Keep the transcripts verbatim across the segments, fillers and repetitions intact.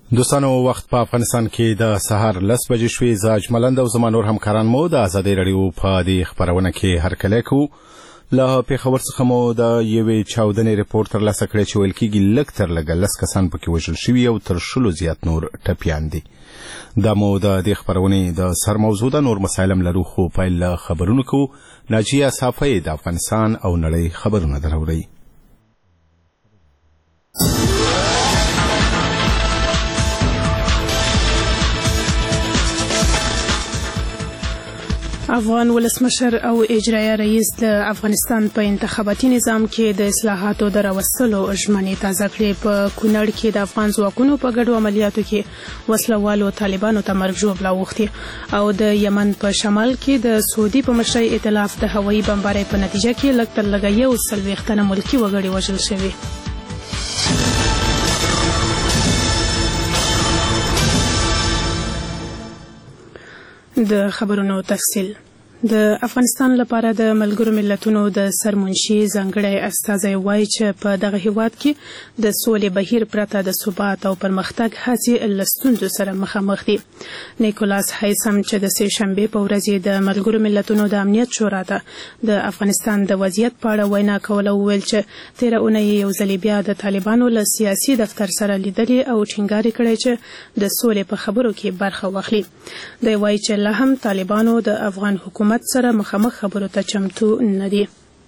دوستانو وخت په افغانستان کې د سهار لس بجې شوې. زاج ملند او زما نور همکاران مو د ازادي رادیو په دې خبرونه کې هرکلی کوو. له پېښور څخه مو د یوې چاودنې رپورټ ترلاسه کړی چې ویل کېږي لږ تر لږه لس کسان پکې وژل شوي او تر شلو زیات نور ټپیان دي. دا مو د دې خبرونې د سر موضوع ده. نور مسایل هم لرو خو پیل له خبرونو کوو. ناجیه صافی د افغانستان او نړۍ خبرونه دراوړي. افغان ولسمشر او اجرایه رئیس د افغانستان په انتخاباتي نظام کې د اصلاحاتو د راوستلو ژمنې تازه کړې. په کونړ کې د افغان ځواکونو په ګډو عملیاتو کې وسلوالو طالبانو ته مرګ ژوبله اوښتې او د یمن په شمال کې د سعودي په مشرۍ ائتلاف د هوایي بمبارۍ په نتیجه کې لږ تر لږه یو څلوېښت تنه ملکي وګړي وژل شوي. د خبرونو تفصیل. د افغانستان لپاره د ملګرو ملتونو د سرمنشي ځانګړی استازی وایي چې په دغه هیواد کې د سولې بهیر پرته د ثبات او پرمختګ هڅې له ستونزو سره مخامخ دي. نیکولاس هایسم چې د سې شنبې په ورځ د ملګرو ملتونو د امنیت شورا ته د افغانستان د وضعیت په اړه وینا کوله وویل چې تېره اونۍ یو ځلې بیا د طالبانو له سیاسي دفتر سره لیدلي او ټینګار کړی چې د سولې په خبرو کې برخه واخلي. دی وایي چې لا هم طالبانو د افغان حکومت سره مخامخ خبرو ته چمتو نه دي.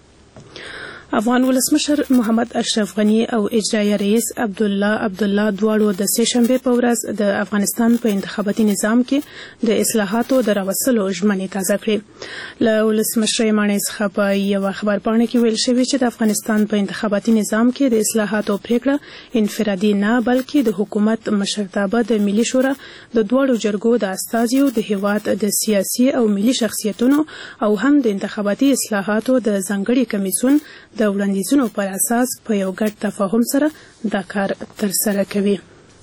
افغان ولسمشر محمد اشرف غنی او اجرایه رئیس عبدالله عبدالله دواړو د سې شنبې په ورځ د افغانستان په انتخاباتي نظام کې د اصلاحاتو د راوستلو ژمنې تازه کړې. له ولسمشرۍ ماڼۍ څخه په یوه خبرپاڼه کې ویل شوي چې د افغانستان په انتخاباتي نظام کې د اصلاحاتو پریکړه انفرادي نه بلکې د حکومت مشرتابه د ملي شورا د دواړو جرګو د استازیو د هیواد د سیاسي او ملي شخصیتونو او هم د انتخاباتي اصلاحاتو د ځانګړي کمیسیون د وړاندیزونو پر اساس په یو ګډ تفاهم سره دا کار ترسره کوي.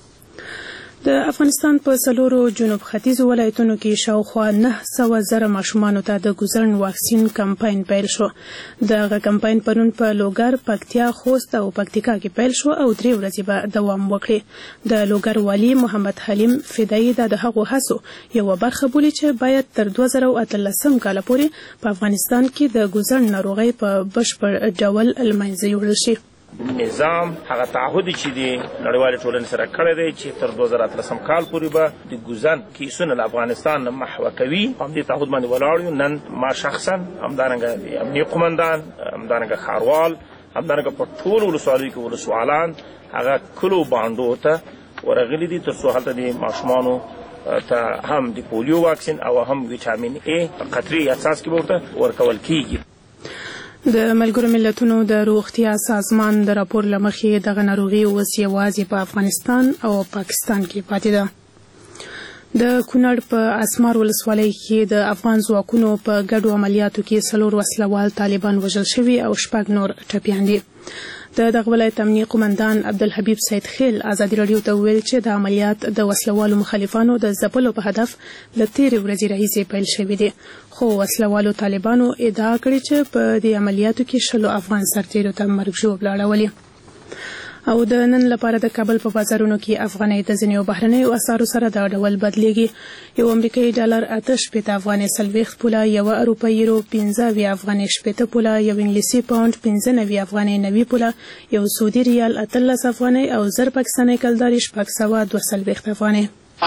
د افغانستان په څلورو جنوب ختیځو ولایتونو کې شاوخوا نه سوه زره ماشومانو ته د ګوزن واکسین کمپاین پیل شو. دغه کمپاین پرون په لوګر، پکتیا، خوست او پکتیکا کې پیل شو او درې ورځې به دوام وکړي. د لوګر والي محمد حلیم فدایي دا د هغو هڅو یوه برخه بولي چې باید تر دوه زره اتلسم کاله پورې په افغانستان کې د ګوزن ناروغۍ په بشپړ ډول له منځه یوړل شي. نظام هغه تعهد چې دی نړیوال ټولنې سره کړی دی چې تر دوه زره اتلسم کال پورې به د ګوزن کیسونه له افغانستان نه محوه کوي. همدې تعهد باندې ولاړ یو. نن ما شخصا همدارنګه د امنیه قمندان، همدارنګه ښاروال، همدارنګه په ټولو ولسوالیو کې ولسوالان هغه کلو بانډو ته ورغلي دي تر څو هلته د ماشومانو ته هم د پولیو واکسین او هم ویټامین ای په قطري اساس کې ورته ورکول کیږي. د ملګرو ملتونو د روغتیا سازمان د راپور له مخې دغه ناروغي اوس یوازې په افغانستان او پاکستان کې پاتې ده. د کونړ په اسمار ولسوالۍ کې د افغان ځواکونو په ګډو عملیاتو کې څلور وسلوال طالبان وژل شوي او شپږ نور ټپیان دي. د دغه ولایت امنیه قمندان عبدالحبیب سید خیل ازادي رادیو ته وویل چې د عملیات د وسلوالو مخالفانو د ځپلو په هدف له تېرې ورځې راهیسې پیل شوي دي. خو وسلوالو طالبانو ادعا کړې چې په دې عملیاتو کې شلو افغان سرتیرو ته مرګ ژوبله اړولې. او د نن لپاره د کابل په بازارونو کې افغانۍ د ځینو بهرنیو اسعارو سره دا ډول بدلیږي. یو امریکایي ډالر اته شپېته افغانۍ څلوېښت پوله، یوه اروپایي یورو پنځه اویا افغانۍ شپېته پوله، یو انګلیسي پاونډ پنځه نوي افغانۍ نوي پوله، یو سعودي ریال اتلس افغانۍ او زر پاکستاني کلدارې شپږ سوه دوه څلوېښت افغانۍ.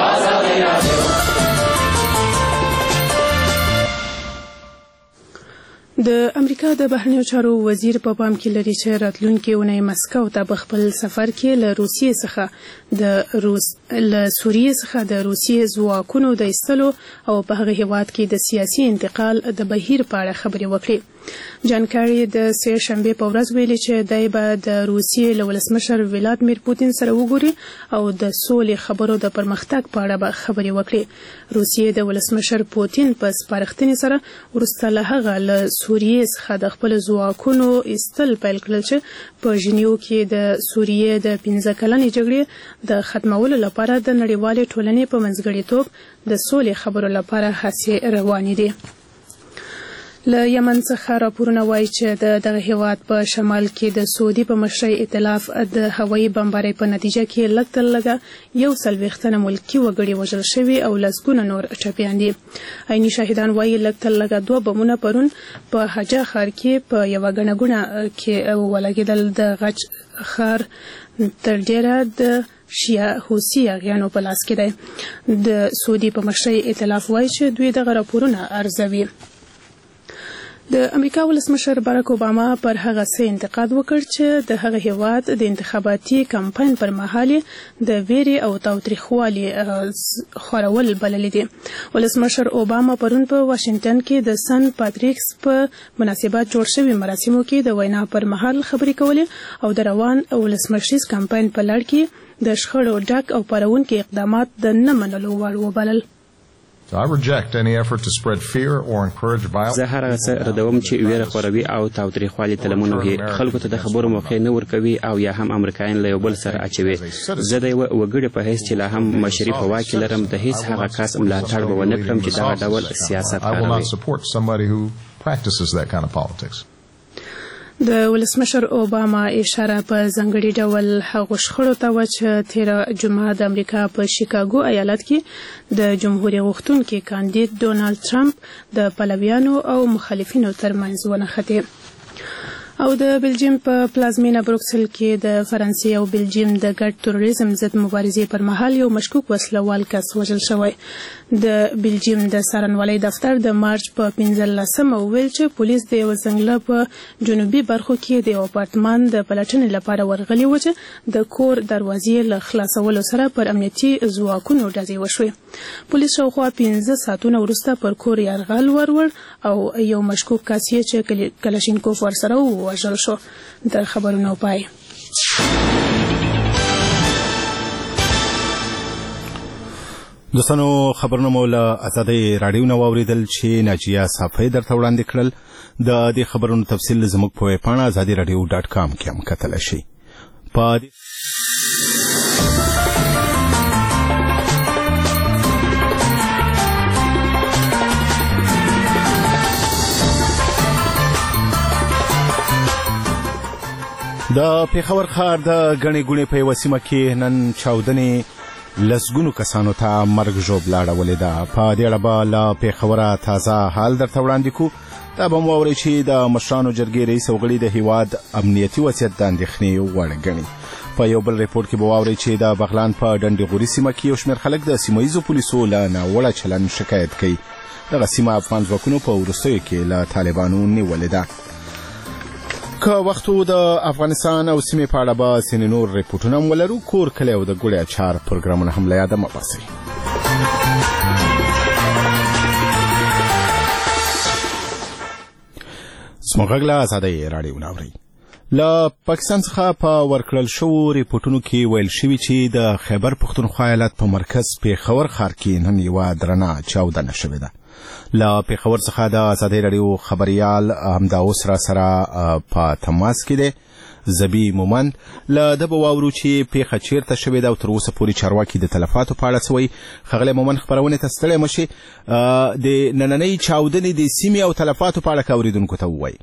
د امریکا د بهرنیو چارو وزیر په پام کې لري چې راتلونکې اونۍ مسکو ته په خپل سفر کې له روسیې څخه د روس له سوریې څخه د روسیې ځواکونو د ایستلو او په هغه هیواد کې د سیاسي انتقال د بهیر په اړه خبرې وکړي. جان کاری د سې شنبې په ورځ ویلي چې دی به د روسیې له ولسمشر ولادیمیر پوتین سره وګوري او د سولې خبرو د پرمختګ په اړه به خبرې وکړي. روسیې د ولسمشر پوتین په سپارښتنې سره وروسته له هغه له سوریې څخه د خپل ځواکونو ایستل پیل کړل چې په ژنیو کې د سوریې د پنځه کلنې جګړې د ختمولو لپاره د نړیوالې ټولنې په منځګړیتوب د سولې خبرو لپاره هڅې روانې دي. له یمن څخه راپورونه وایي چې د دغه هیواد په شمال کې د سعودي په مشرۍ ائتلاف د هوایي بمبارۍ په نتیجه کې لږ تر لږه یو څلوېښت تنه ملکي وګړي وژل شوي او لسګونه نور ټپیان دي. عیني شاهدان وایي لږ تر لږه دوه بمونه پرون په حجا ښار کې په یوه ګڼه ګوڼه کې ولګېدل. د غچ ښار تر ډېره د شیعه حوثي اغیانو په لاس کې دی. د سعودي په مشرۍ ائتلاف وایي چې دوی دغه راپورونه ارزوي. د امریکا ولسمشر باراک اوباما پر هغه څه انتقاد وکړ چې د هغه هیواد د انتخاباتي کمپاین پر مهال د ویرې او تاوتریخوالي خورول بللي دي. ولسمشر اوباما پرون په واشنگټن کې د سن پاتریکس په مناسبت جوړ شوي مراسمو کې د وینا پر مهال خبرې کولې او د روان ولسمشریز کمپاین په لړ کې د شخړو ډک او پارونکي اقدامات د نه منلو وړ وبلل. I reject any effort to spread fear or encourage violence. زه هر څه ردوم چې ویره خوروي او تاوتریخوالي تلمون وهي، خلکو ته د خبرو موقع نه ورکوي او یا هم امریکایان له یو بل سره اچوي. زه د یو وګړي په حیث چې لا هم مشري په واک لرم د هیڅ هغه کس ملاتړ به ونه کړم چې دا ډول سیاست I will not کاروي. support somebody who practices that kind of politics. د ولسمشر اوباما اشاره په ځانګړي ډول هغو شخړو ته وه چې تېره جمعه د امریکا په شیکاګو ایالت کې د جمهوریت غوښتونکي کاندید ډونالډ ټرمپ د پلویانو او مخالفینو ترمنځ ونښتې. او د بلجیم په پلازمینه بروکسل کې د فرانسې او بلجیم د ګډ تروریزم ضد مبارزې پر مهال یو مشکوک وسلوال کس وژل شوی. د بلجیم د څارنوالۍ دفتر د مارچ په پنځلسمه وویل چې پولیس د یوه ځنګله په جنوبي برخو کې د یو اپارتمان د پلټنې لپاره ورغلي و چې د کور دروازې له خلاصولو سره پر امنیتي ځواکونو ډزې وشوې. پولیس شاوخوا پنځه ساعتونه وروسته پر کور یرغل وروړ او یو مشکوک کس یې چې کلاشینکوف ورسره ووژل شو. د خبرونو پای. دوستانو خبرونه مو له آزادۍ راډیو نه واوریدل چې ناجیه صافی درته وړاندې کړل. د دې خبرونو تفصیل زموږ په ویب پاڼه ازادي راډیو ډاټ کام کې هم کتلی شئ. په د پېښور ښار د ګڼې ګوڼې په یوه سیمه کې نن چاودنې لسګونو کسانو ته مرګ ژوبله اړولې ده. په دې اړه به له پېښوره تازه حال درته وړاندې کړو. دا به مو واورئ چې د مشرانو جرګې رئیس او غړي د هیواد امنیتي وضعیت د اندېښنې وړ ګڼي. په یو بل ریپورټ کې به واورئ چې د بغلان په ډنډغوري سیمه کې یو شمېر خلک د سیمه ییزو پولیسو له ناوړه چلند شکایت کوي. دغه سیمه افغان ځواکونو په وروستیو کې له طالبانو نیولې ده. که وختو د افغانستان او سیمې په اړه به ځینې نور ریپورټونه هم ولرو. کور کلی او د ګوړې اچار پروګرامونه هم له یاده مه باسئ. زموږ غږ له ازادۍ راډیو نه اورئ. له پاکستان څخه په ورکړل شوو ریپورټونو کې ویل شوي چې د خیبر پښتونخوا ایالت په مرکز پېښور ښار کې نن یوه درنه چاودنه شوې ده. له پېښور څخه د ازادۍ راډیو خبریال همدا اوس را سره په تماس کې دی زبی مومند. له ده به واورو چې پېښه چیرته شوې ده او تر اوسه پورې چارواکي د تلفاتو په اړه څه وایي. ښاغلی مومند خپرونې ته ستړی مه شئ. د نننۍ چاودنې د سیمې او تلفاتو په اړه که اورېدونکو ته ووایي.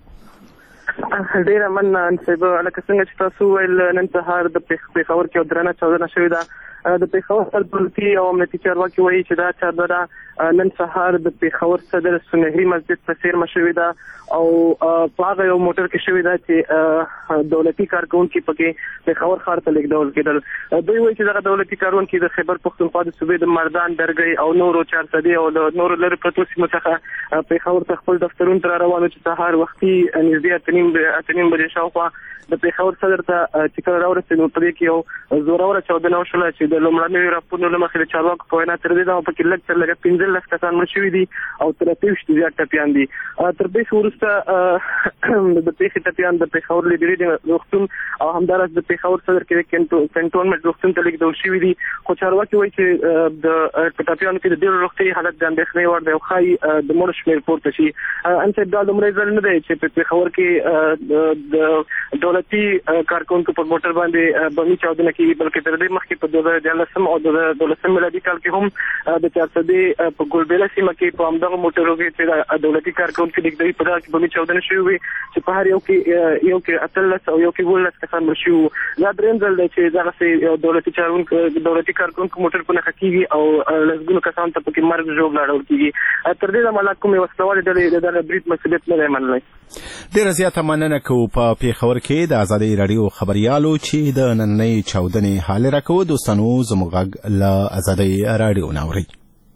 ډېره مننه انصیب. لکه څنګه چې تاسو وویل نن سهار د پېښور کې یو درنه چاودنه شوې ده. د پېښور سرپرستي او امنیتي چارواکي وایي چې دا چاودنه نن سهار د پېښور صدر سنهري مسجد په څېرمه شوې ده او په هغه یو موټر کې شوې ده چې دولتي کارکوونکي پکې پېښور ښار ته لېږدول کېدل. دوی وایي چې دغه دولتي کارکوونکي د خیبر پښتونخوا د صوبې د مردان درګۍ او نورو چارسدي او د نورو لرې پرتو سیمو څخه پېښور ته خپل دفترونو ته را روان وو چې سهار وختي نږدې اته نیم اته نیم بجې شاوخوا د پېښور صدر ته چې کله راورسېد نو په دې کې یو زوروره چاودنه وشوله چې د لومړنیو راپورونو له مخې د چارواکو په وینا تر دې دمه پکې لږ تر لږه پنځلس کسان مړه شوي دي او تر اتیا ویشت زیات ټپیان دي. تر پېښې وروسته د پېښې ټپیان د پېښور لیبري روغتون او همداراز د پېښور صدر کې کنټونمنټ روغتون ته لېږدول شوي دي. خو چارواکي وایي چې د ټپیانو کې د ډېرو روغتیایي حالت د اندېښنې وړ دی او ښایي د مړو شمېر پورته شي. ان صاحب دا لومړی ځل نه دی چې په پېښور کې د دولت دولتي کارکونکو په موټر باندې بمي چاودنه کیږي، بلکې تر دې مخکې په دوه زره دیارلسم او دوه زره دولسم میلادي کال کې هم د چارسدې په ګلبېله سیمه کې په همدغه موټرو کې چې دولتي کارکونکو لیکدوي په دغه کې بمي چاودنه شوې وي چې په هر یو کې یو کې اتلس او یو کې ولس کسان مړ شوي وو. دا درېیم ځل دی چې دغسې دولتي چارونکو دولتي کارکونکو موټر په نښه کېږي او لسګونو کسانو ته پکې مرګ ژوبله اړول کېږي. تر دې دمه لا کومې وسلوالې ډلې د دغه برید مسؤلیت نه دی منلی. ډېره زیاته مننه کوو په پېښور کې د ازادۍ راډیو خبریالو چې د نننۍ چاودنې حال راکوو. دوستانو زموږ غږ له ازادۍ راډیو نه اورئ.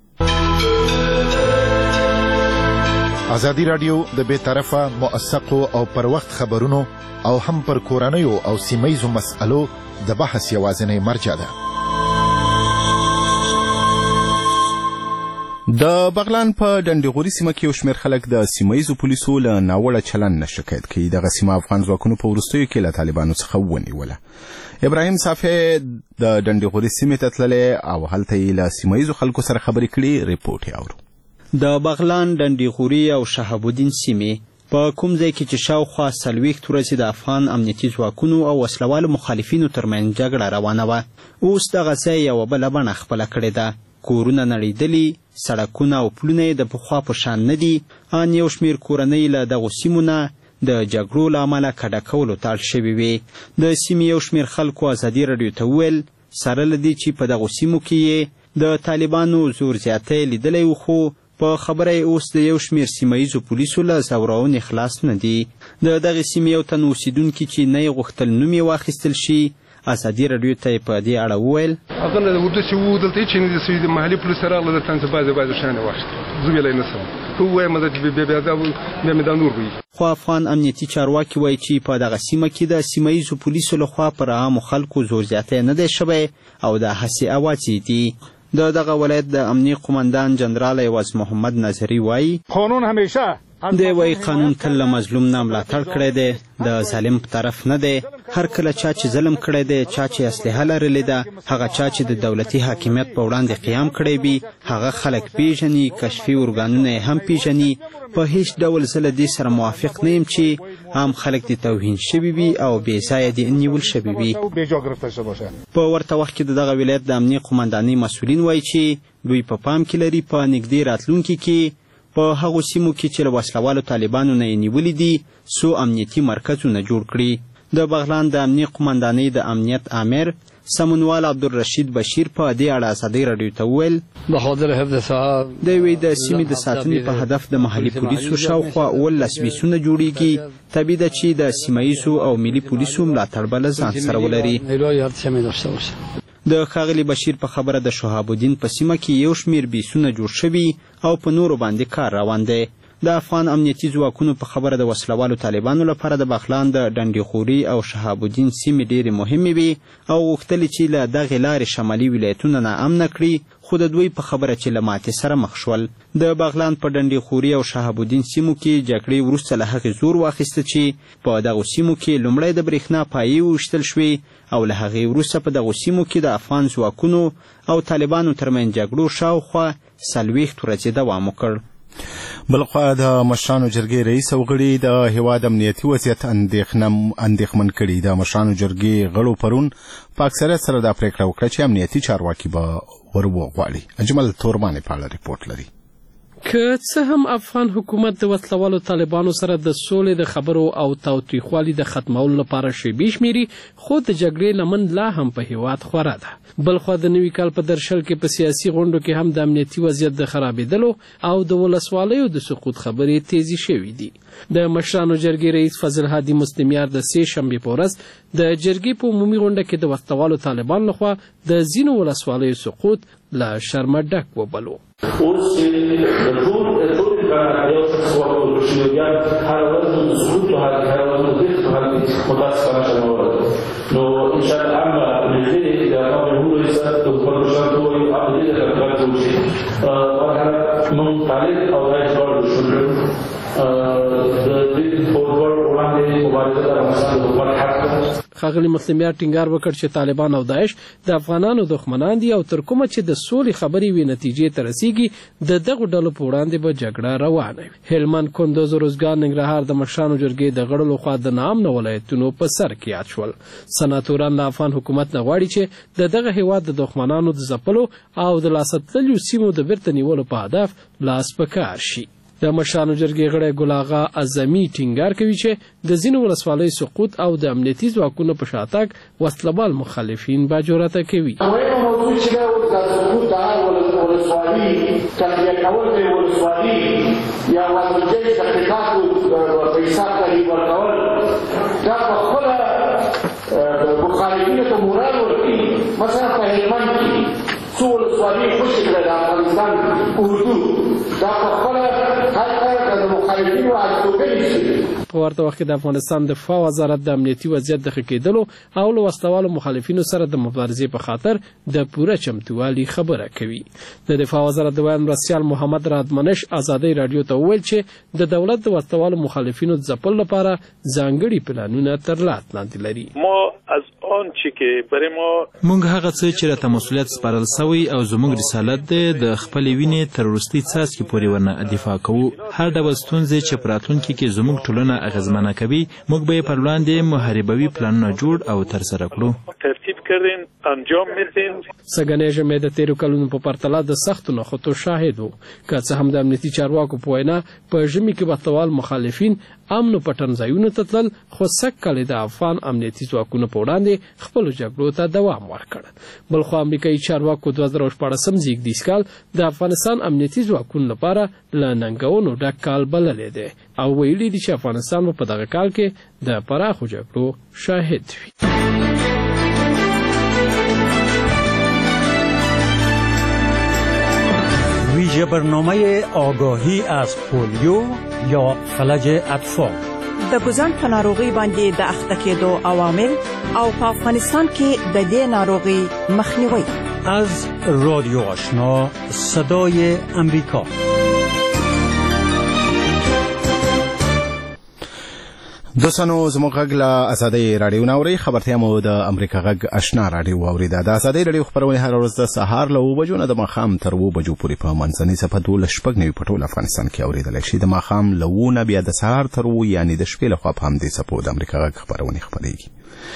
ازادي راډیو د بې طرفه موثقو او پر وخت خبرونو او هم پر کورنیو او سیمهیزو مسألو د بحث یوازینۍ مرجع ده. د بغلان په ډنډغوري سیمه کې یو شمېر خلک د سیمهیزو پولیسو له ناوړه چلند نه شکایت کوي. دغه سیمه افغان ځواکونو په وروستیو کې له طالبانو څخه ونیوله. ابراهیم صافی د ډنډغوري سیمې ته تللی او هلته یې له سیمهیزو خلکو سره خبرې کړي. ریپورټ یې اورو. د بغلان ډنډغوري او شهاب الدین سیمې په کوم ځای کې چې شاوخوا څلوېښت ورځې د افغان امنیتي ځواکونو او وسلوالو مخالفینو ترمنځ جګړه روانه وه، اوس دغه ځای یوه بله بڼه خپله کړې ده. کورونه نړېدلي، سړکونه او پلونه یې د پخوا په شان نه دي. ان یو شمېر کورنۍ له دغو سیمو نه د جګړو له امله کډه کولو ته اړ شوې وې. د سیمې یو شمېر خلکو ازادي راډیو ته وویل سره له دې چې په دغو سیمو کې یې د طالبانو زور زیاتی لیدلی و، خو په خبره یې اوس د یو شمېر سیمهیزو پولیسو له زورونې خلاص نه دي. د دغې سیمې یو تن اوسېدونکي چې نه یې غوښتل نوم یې واخیستل شي ازادي راډیو ته یې په دې اړه وویل هغه د اردو چې وو دلته هېڅ نه دي سوي د محلي پولیسو راغله دلته هم څه بعضې بعضې شیان یې واخیستل، زه ویلی نه شم که ووایم چې بیا بیا دا بیا مې دا نور وي. خو افغان امنیتي چارواکي وایي چې په دغه سیمه کې د سیمهیزو پولیسو لخوا پر عامو خلکو زور زیاتی نه دی شوی او دا هسې اوازې دي. د دغه ولایت د امني قمندان جنرال عوض محمد نظري وایي قانون همیشه دی وایي قانون تل له مظلوم نه ملاتړ کړی دی، د ظالم په طرف نه دی. هر کله چا چې ظلم کړی دی، چا چې اسلحه لرلې ده، هغه چا چې د دولتي حاکمیت په وړاندې قیام کړی وي، هغه خلک پیژني، کشفي ارګانونه یې هم پیژني. په هیڅ ډول زه له دې سره موافق نه یم چې عام خلک دې توهین شوي وي او بې ځایه دې نیول شوي وي. په ورته وخت کې د دغه ولایت د امني قمندانۍ مسؤلین وایي چې دوی په پام کې لري په نږدې راتلونکي کې په هغو سیمو کې چې له وسلوالو طالبانو نه یې نیولي دي څو امنیتي مرکزونه جوړ کړي. د بغلان د امني قمندانۍ د امنیت امیر سمونوال عبدالرشید بشیر په دې اړه ازادۍ راډیو ته وویل دی وایي د سیمې د ساتنې په هدف د محلي پولیسو شاوخوا اوولس بیسونه جوړیږي. طبیعي ده چې د سیمهیزو او ملي پولیسو ملاتړ به له ځان سره ولري. د ښاغلي بشیر په خبره د شهاب الدین په سیمه کې یو شمېر بیسونه جوړ شوي او په نورو باندې کار روان دی. د افغان امنیتي ځواکونو په خبره د وسلوالو طالبانو لپاره د بغلان د ډنډغوري او شهاب الدین سیمې ډېرې مهمې وي او غوښتلې چې له دغې لارې شمالي ولایتونه ناامنه کړي، خو د دوی په خبره چې له ماتې سره مخ شول. د بغلان په ډنډغوري او شهاب الدین سیمو کې جګړې وروسته له هغې زور واخیسته چې په دغو سیمو کې لومړی د برېښنا پایې وویشتل شوې او له هغې وروسته په دغو سیمو کې د افغان ځواکونو او طالبانو ترمنځ جګړو شاوخوا څلوېښت ورځې دوام وکړ. بلخوا د مشرانو جرګې رئیس او غړي د هیواد امنیتي وضعیت اندېښمن کړي. د مشرانو جرګې غړو پرون په اکثریت سره دا پرېکړه وکړه چې امنیتي چارواکي به ور وغواړي. اجمل تورمانې په اړه ریپورټ لري. که څه هم افغان حکومت د وسلوالو طالبانو سره د سولې د خبرو او تاوتریخوالي د ختمولو لپاره شیبې شمیري، خو د جګړې لمن لا هم په هیواد خوره ده. بلخوا د نوي کال په درشل کې په سیاسي غونډو کې هم د امنیتي وضعیت د خرابېدلو او د ولسوالیو د سقوط خبرې تیزی شوي دي. د مشرانو جرګې رئیس فضل هادي مستمیار د سې شنبې په ورځ د جرګې په عمومي غونډه کې د وسلوالو طالبانو لخوا د ځینو ولسوالیو سقوط له شرمه ډک وبلو. اوس د ټول ټول یو څه وکړو چې بیا هر ورځ د سقوط په حال کې هر ورځ د دې په حال کې متاسفانه شوه. نو ان شاء الله عامه دې د هغه هغوی سره د خپل شرط او د دې د کارکون شي او موږ طالب او راځي ورو شو د دې په ور وړاندې مبارزه د افغانستان د حق ښاغلي مسلمیا ټینګار وکړ چې طالبان او داعش د افغانانو دښمنان دي او تر کومه چې د سولې خبرې وي نتیجې ته رسیږي د دغو ډلو په وړاندې به جګړه روانه وي. هلمند، کندوز، روزګان، ننګرهار د مشرانو جرګې د غړو لخوا د ناامنه ولایتونو په سر کې یاد شول. سناتوران له افغان حکومت نه غواړي چې د دغه هیواد د دښمنانو د ځپلو او د لاسه تللیو سیمو د بیرته نیولو په هدف لاس په کار شي. د مشرانو جرګې غړی ګل اغا اعظمي ټینګار کوي چې د ځینو ولسوالیو سقوط او د امنیتي ځواکونو په شاتګ وسلبال مخالفین با جرأته کوي. اوله موضوع چې دا د سقوط د ولسوالي تنظیم کول د ولسوالي یا وضعیت د اقتصاد په حساب کې ورکول دا په خپل مخالفینو ته مورال ورکوي. مثلا په هلمند کې څو ولسوالي خوشې کړه د افغانستان اردو دا په خپل په ورته وخت کې د افغانستان دفاع وزارت د امنیتي وضعیت د ښه کېدلو او له وسلوالو مخالفینو سره د مبارزې په خاطر د پوره چمتووالي خبره کوي. د دفاع وزارت د ویاند مرستیال محمد رادمنش ازادۍ راډیو ته وویل چې د دولت د وسلوالو مخالفینو د ځپلو لپاره ځانګړي پلانونه تر لاس لاندې لري. ما از آن چی که برای ما مونږ هغه څه چې راته مسؤلیت سپارل شوی او زموږ رسالت دی د خپلې وینې تر وروستي څاڅکي پورې ورنه دفاع کوو. هر ډول ستونزې چې په راتلونکي کې زموږ ټولنه اغېزمنه کوي موږ به یې پر وړاندې محاربوي پلانونه جوړ او ترسره کړو. ترتیب کردین انجام میدین. سږنی ژمی د تیرو کلونو په پرتله د سختو نښتو شاهد و. که څه هم د امنیتي چارواکو په وینا په ژمي کې وسلوال مخالفین امنو پټن ځایونو ته تلل، خو سږ کال د افغان امنیتي ځواکونو په وړاندې خپلو جګړو ته دوام ورکړ. بلخو امریکایي چارواکو دوه زره شپاړسم زیږدیز کال د افغانستان امنیتي ځواکونو لپاره له ننګونو ډک کال بللی دی او ویلي دي چې افغانستان په دغه کال کې د پراخو جګړو شاهد وي. ویژه برنامه آگاهی از پولیو یا فلج اطفال د ګوزن په ناروغي باندې د اخته کېدو عوامل او په افغانستان کې د دې ناروغي مخنیوي. از رادیو آشنا صدای امریکا. دوستانو زموږ غږ له ازادۍ راډیو نه اورئ. خبرتیا مو د امریکا غږ آشنا راډیو واورېده. د ازادۍ راډیو خپرونې هره ورځ د سهار له اوه بجو نه د ماښام تر اوه بجو پورې په منځنۍ څپه دولس شپږ نوي په ټول افغانستان کې اورېدلی شي. د ماښام له اوه نه بیا د سهار تر اوه یعنې د شپې لخوا په همدې څپو د امریکا غږ خپرونې خپرېږي.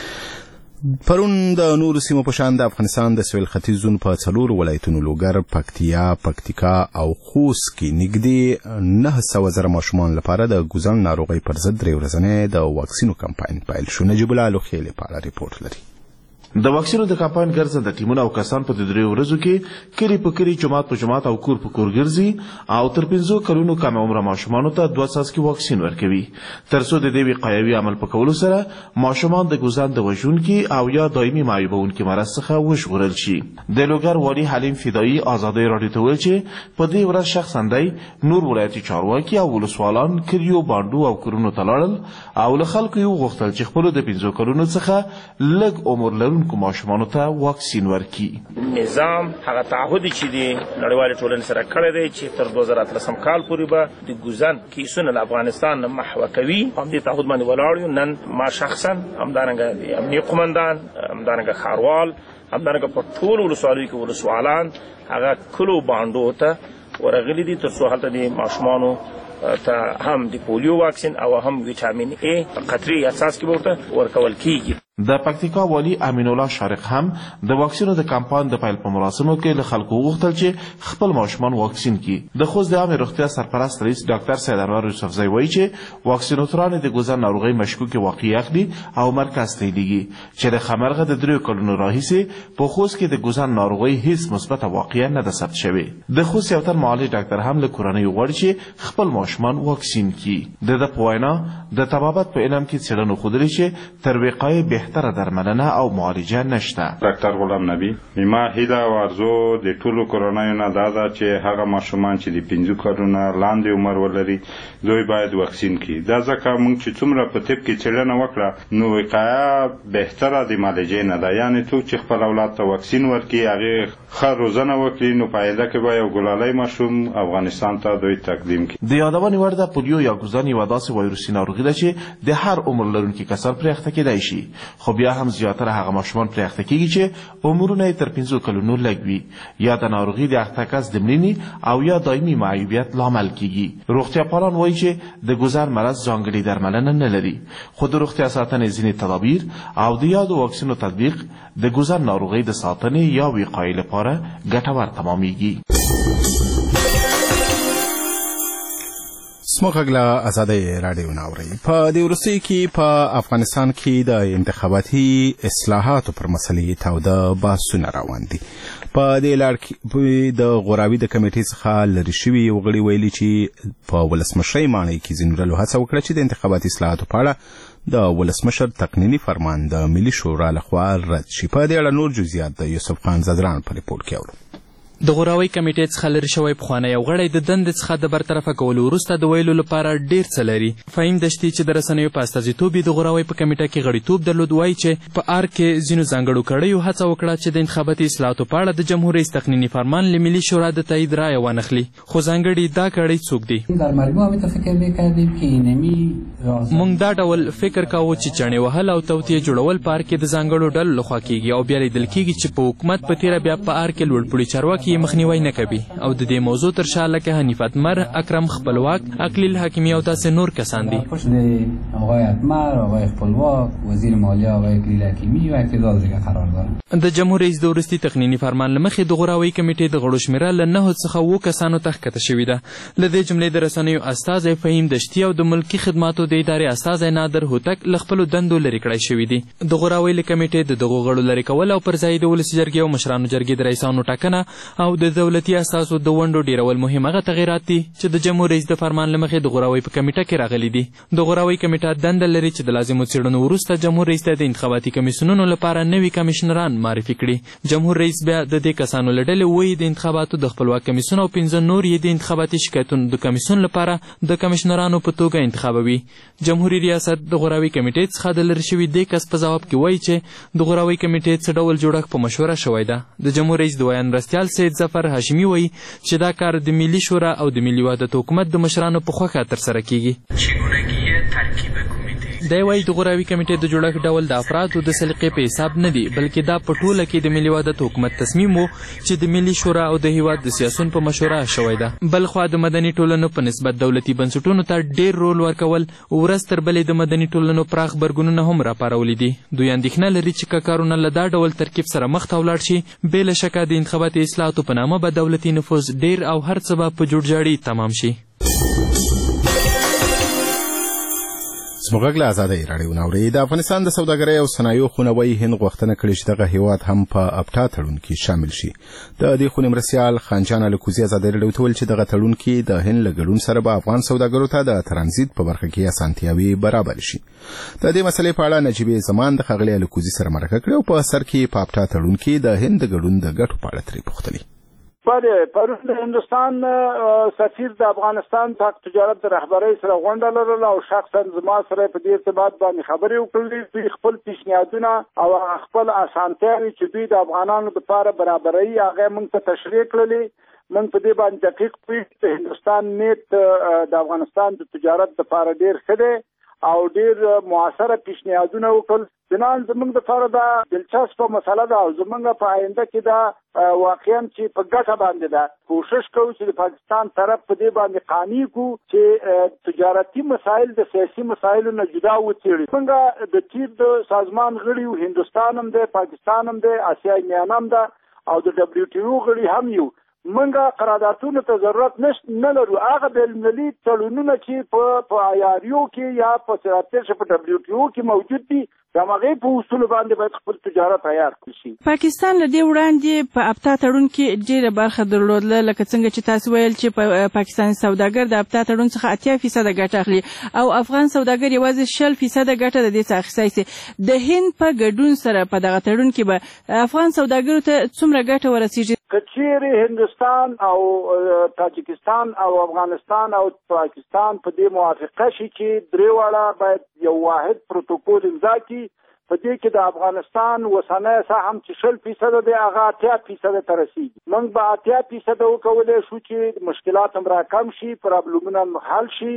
پرون د نورو سیمو په شان د افغانستان د سویل ختیځ زون په څلورو ولایتونو لوګر، پکتیا، پکتیکا او خوست کې نږدې نهه سوه زره ماشومان لپاره د ګوزن ناروغۍ پر ضد درې ورځنی د واکسینو کمپاین پیل شو. نجیب الله لوخیلې په اړه ریپورټ لري. د واکسینو د کمپاین ګرځنده ټیمونه او کسان په درې ورځو کې کلی په کلی، جماعت په جماعت او کور په کور ګرځي او تر پنځو کلونو کم عمره ماشومانو ته دوه څاڅکي واکسین ورکوي تر څو د دې وقایوي عمل په کولو سره ماشومان د ګوزن د وژونکي او یا دایمي معیوبونکي مرض څخه وژغورل شي. د لوګر والي حلیم فدایي ازادۍ راډیو ته ویل چې په دې ورځ شخصا دی نور ولایتي چارواکي او ولسوالان کلیو، باندو او کورونو ته لاړل او له خلکو یې وغوښتل چې خپلو د پنځو کلونو څخه لږ عمر لرونکو ماشومانو ته واکسین ورکړي. نظام هغه تعهد چې دی نړیوال ټولنې سره کړی دی چې تر دوه زره اتلسم کال پورې به د ګوزن کیسونه له افغانستان نه محو کوي. همدې تعهد باندې ولاړ یو. نن ما شخصا همدارنګه امنیه قومندان، همدارنګه ښاروال، همدارنګه په ټولو ولسوالیو کې ولسوالان هغه کلو باندو ته ورغلي دي تر څو هلته د ماشومانو ته هم د پولیو واکسین او هم ویټامین ای قطرې اساس کې ورته ورکول کیږي. د پکتیکا والی امین الله شارق هم د واکسینو د کمپاین د پیل په مراسمو کې له خلکو وغوښتل چې خپل ماشومان واکسین کړي. د خوست د عامه روغتیا سرپرست رئیس ډاکټر سید انور یوسفزی وایي چې واکسیناتوران د ګوزن ناروغۍ مشکوکې واقعي اخلي او مرکز ته لیږي چې د خمرغه د دریو کلونو راهیسې په خوست کې د ګوزن ناروغۍ هیڅ مثبته واقعه نه ده ثبت شوې. د خوست یو تن معالج ډاکټر هم له کورنیو غواړي چې خپل ماشومان واکسین کړي. د ده په وینا د طبابت په علم کې څېړنو ښودلې چې تر وقایې بهتره درملنه او معالجه نشته. ډاکټر غلام نبی ما هیله او ارزو د ټولو کورنیو نه دا ده چې هغه ماشومان چې د پنځو کلونو لاندې عمر ولري دوی باید واکسین کړي. دا ځکه موږ چې څومره په طب کې څېړنه وکړه نو وقایه بهتره د معالجې نه ده. یعنې څوک چې خپل اولاد ته واکسین ورکړي هغې ښه روزنه وکړي نو په آینده کې به یو ګلالی ماشوم افغانستان ته دوی تقدیم کړي. د یادونې وړ ده پولیو یا ګوزن یوه داسې وایروسي ناروغي ده چې د هر عمر لرونکي کسان پرې اخته کېدای شي، خو بیا هم زیاتره هغه ماشومان پرې اخته کیږي چې عمرونه یې تر پنځو کلونو لږ وي یا د ناروغي د اخته کس د مړینې او یا دایمي معیوبیت لامل کیږي. روغتیاپالان وایي چې د ګوزن مرض ځانګړې درملنه نه لري، خو د روغتیا ساتنې ځینې تدابیر او د یادو واکسینو تطبیق د ګوزن ناروغۍ د ساتنې یا وقایې لپاره ګټور تمامیږي. سموږغلا آزادۍ رادیو ناوري په دې وروستیو کې په افغانستان کې د انتخاباتي اصلاحاتو پر مسلې تاوده بحثونه روان دي. په دې لړ کې د غوراوي د کمیټې څخه لرې شوي وګړي ویلي چې په ولسمشرۍ ماڼۍ کې ځینو ډلو هڅه وکړه چې د انتخاباتي اصلاحاتو په اړه د ولسمشر تقنیني فرمان د ملي شورا لخوا رد شي. په دې اړه نور جزئیات د یوسف خان زدران په ریپورت کې اورو. د غوراوي کمیټې څخه لرې شوی پخوانی یو غړی د دندې څخه د برطرفه کولو وروسته د ویلو لپاره ډېر څه لري. فهیم دشتي چې د رسنیو په استازیتوب یې د غوراوي په کمیټه کې غړیتوب درلود وایي چې په ار کې ځینو ځانګړو کړیو هڅه وکړه چې د انتخاباتي اصلاحاتو په اړه د جمهور رئیس تقنیني فرمان له ملي شورا د تایید رایه وانخلي. خو ځانګړي دا کړی څوک دي؟ موږ دا ډول فکر کاوه چې چڼې وهل او توطیې جوړول په ار کې د ځانګړو ډلو لخوا کیږي او بیا لیدل کیږي چې په حکومت په تیره بیا په ار کې لوړپوړي چارواکي یې مخنیوی نه کوي او د دې موضوع تر شا لکه حنیف اتمر، اکرم خپلواک، اقلیل حکیمی او داسې نور کسان دي. آقای اتمر، آقای خپلواک، وزیر مالیه آقای اقلیل حکیمی و اقتدار دیگه قرار دارن. د جمهور رئیس د وروستي تقنیني فرمان له مخې د غوراوي کمیټې د غړو شمېره له نهو څخه اووه کسانو ته ښکته شوې ده. له دې جملې د رسنیو استازی فهیم دشتي او د ملکي خدماتو د ادارې استازی نادر هوتک له خپلو دندو لرې کړای شوي دي. د غوراوي له کمیټې د دغو غړو لرې کول او پر ځای د ولسي جرګې او مشرانو جرګې د رئیسانو ټاکنه او د دولتي اساسو د ونډو ډیرول مهم هغه تغیرات دي چې د جمهور رئیس د فرمان له مخې د غوراوي په کمیټه کې راغلي دي. د غوراوي کمیټه دنده لري چې د لازمو څېړنو وروسته جمهور رئیس ته د انتخاباتي کمیسیونونو لپاره نوي کمیشنران معرفي کړي. جمهور رئیس بیا د دې کسانو له ډلې اووه د انتخاباتو د خپلواک کمیسیون او پنځه نور یې د انتخاباتي شکایتونو د کمیسیون لپاره د کمیشنرانو په توګه انتخابوي. جمهوري ریاست د غوراوي کمیټې څخه د لرې شوي دې کس په ځواب کې وایي چې د غوراوي کمیټې څه ډول جوړښت په مشوره شوی ده. د جمهور رئیس د ویان مرستیال سید ظفر هاشمي وایي چې دا کار د ملي شورا او د ملي وحدت حکومت د مشرانو په خوښه ترسره کیږي. دی وایي د غوراوي کمیټې د جوړښت ډول د افرادو د سلیقې په حساب نه دی، بلکې دا په ټوله کې د ملي وحدت حکومت تصمیم و چې د ملي شورا او د هیواد د سیاسون په مشوره شوی ده. بلخوا د مدني ټولنو په نسبت دولتي بنسټونو ته ډېر رول ورکول ورځ تر بلې د مدني ټولنو پراخ غبرګونونه هم راپارولي دي. دوی اندېښنه لري چې که کارونه له دا ډول ترکیب سره مخ ته ولاړ شي، بې له شکه د انتخاباتي اصلاحاتو په نامه به دولتي نفوذ ډېر او هر څه به په جوړجاړي تمام شي. سموږغلا آزادۍ رادیو ناوري د افغانستان د سوداګرۍ او صنایعو خونوي هند غوښتنه کړې چې دغه هیواد هم په اپټا تړون کې شامل شي. د دې خونې مرستیال خانجان الکوزي آزادۍ رادیو ته ویل چې دغه تړون کې د هند له ګډون سره به افغان سوداګرو ته د ترانزیت په برخه کې اسانتیاوي برابر شي. د دې مسلې په اړه نجیب زمان د ښاغلي الکوزي سره مرکه کړې او په سر کې په اپټا تړون کې د هند د ګډون د ګټو په اړه ترې پوښتلې. بله پرون د هندوستان سفیر د افغانستان په تجارت د رهبرۍ سره غونډه لرله او شخصا زما سره په دې ارتباط باندې خبرې وکړلې. دوی خپل پیشنهادونه او خپل اسانتیاوې چې دوی د افغانانو لپاره برابروي هغه موږ ته تشریح کړلې. موږ په دې باندې دقیق پوه د هندوستان نیت د افغانستان د تجارت لپاره ډېر ښه دی او ډېر مؤثره پیشنهادونه وکړل. جنان زمونږ دپاره دا دلچسپه مسله ده او زمونږ په آینده کې دا واقعا چې په ګټه باندې ده. کوشش کوو چې د پاکستان طرف په دې باندې قانع کړو چې تجارتي مسایل د سیاسي مسایلو نه جدا وڅېړي. څنګه د تیر د سازمان غړي یو، هندوستان هم دی، پاکستان هم دی، اسیا میانه هم ده او د ډبلیو ټي او غړي هم یو. منګه قراردادونو ته ضرورت نه لرو. هغه بین المللي تړونونه چې په آیاریو کې یا په سراتر په ډبلیو ټي او کې موجود دي د هغې په اصولو باندې باید خپل تجارت عیار کړي شي. پاکستان له دې وړاندې په اپتا تړون کې ډېره برخه درلودله، لکه څنګه چې تاسو ویل چې په پاکستاني سوداګر د اپتا تړون څخه اتیا فیصده ګټه اخلي او افغان سوداګر یوازې شل فیصده ګټه د دې څخه اخیستی سي. د هند په ګډون سره په دغه تړون کې به افغان سوداګرو ته څومره ګټه ورسیږي؟ که چیرې هندوستان او تاجکستان او افغانستان او پاکستان په دې موافقه شي چې درې واړه باید یو واحد پروتوکول امضا کړي، په دې کې د افغانستان وسنۍ سهم چې شل فیصده دی هغه اتیا فیصده ته رسیږي. موږ به اتیا فیصده وکولی شو چې مشکلات هم راکم شي، پرابلمونه هم حل شي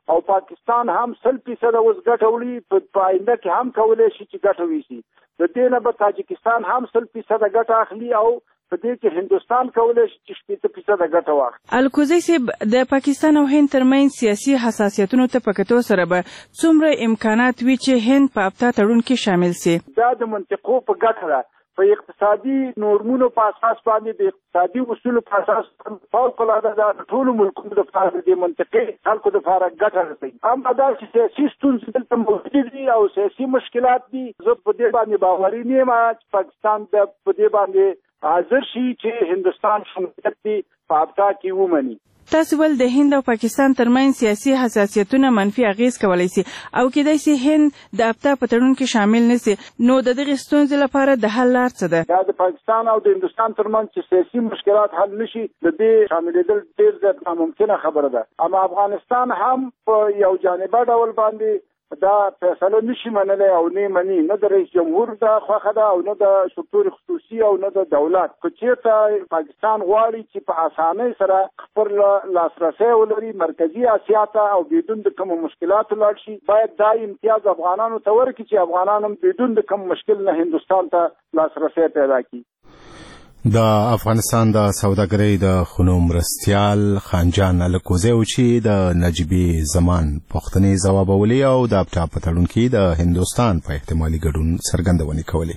او پاکستان هم سل فیصد اوس ګټه وړي په آینده کې هم کولی شي چې ګټه ویسي. د دې نه به تاجکستان هم سل فیصد ګټه اخلي او په دې کې هندوستان کولی شي چې شپېته فیصده ګټه واخلي. الکوزی صاحب د پاکستان او هند ترمنځ سیاسي حساسیتونو ته په کتو سره به څومره امکانات وي چې هند په ابتا تړون کې شامل سي؟ دا د منطقو په ګټه ده. په اقتصادي نورمونو په اساس باندې د اقتصادي اصولو په اساس فوق العاده د ټولو ملکونو لپاره د منطقې خلکو لپاره ګټه رسوي. اما دا چې سیاسي ستونزې دلته موجود دي او سیاسي مشکلات دي، زه په دې باندې باوري نه یم چې پاکستان د په دې باندې حاضر شي چې هندوستان شمولیت دی په ابتا کې ومني. تاسو ول د هند او پاکستان ترمنځ سیاسي حساسیتونه منفي اغیز کولی شي او کېدای شي هند د ابتا په تړون کې شامل نشي، نو د دغه ستونزې لپاره د حل لار څه ده؟ دا د پاکستان او د هندوستان ترمنځ چې سیاسي مشکلات حل نشي، د دې شاملېدل ډېر زیات ناممکنه خبره ده. اما افغانستان هم په یو جانبه ډول باندې دا فیصله نشي منلی او نه مني، نه د رئیس جمهور د خوښه ده او نه د سکتور خصوصي او نه د دولت. که چېرته پاکستان غواړي چې په اسانۍ سره خپل لاسرسی ولري مرکزي اسیا ته او بدون د کومو مشکلاتو لاړ شي، باید دا امتیاز افغانانو ته ورکړي چې افغانان هم بدون د کوم مشکل نه هندوستان ته لاسرسی پیدا کړي. د افغانستان د سوداګرۍ د خونو مرستیال خانجان الکوزی و چې د نجیبي زمان پوښتنې ځوابولې او د ابتا په تړون کې د هندوستان په احتمالي ګډون څرګندونې کولې.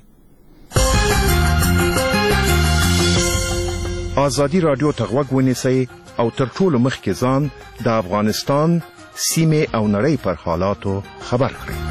ازادي راډیو ته غوږ ونیسئ او تر ټولو مخکې ځان د افغانستان سیمې او نړۍ پر حالاتو خبر کړئ.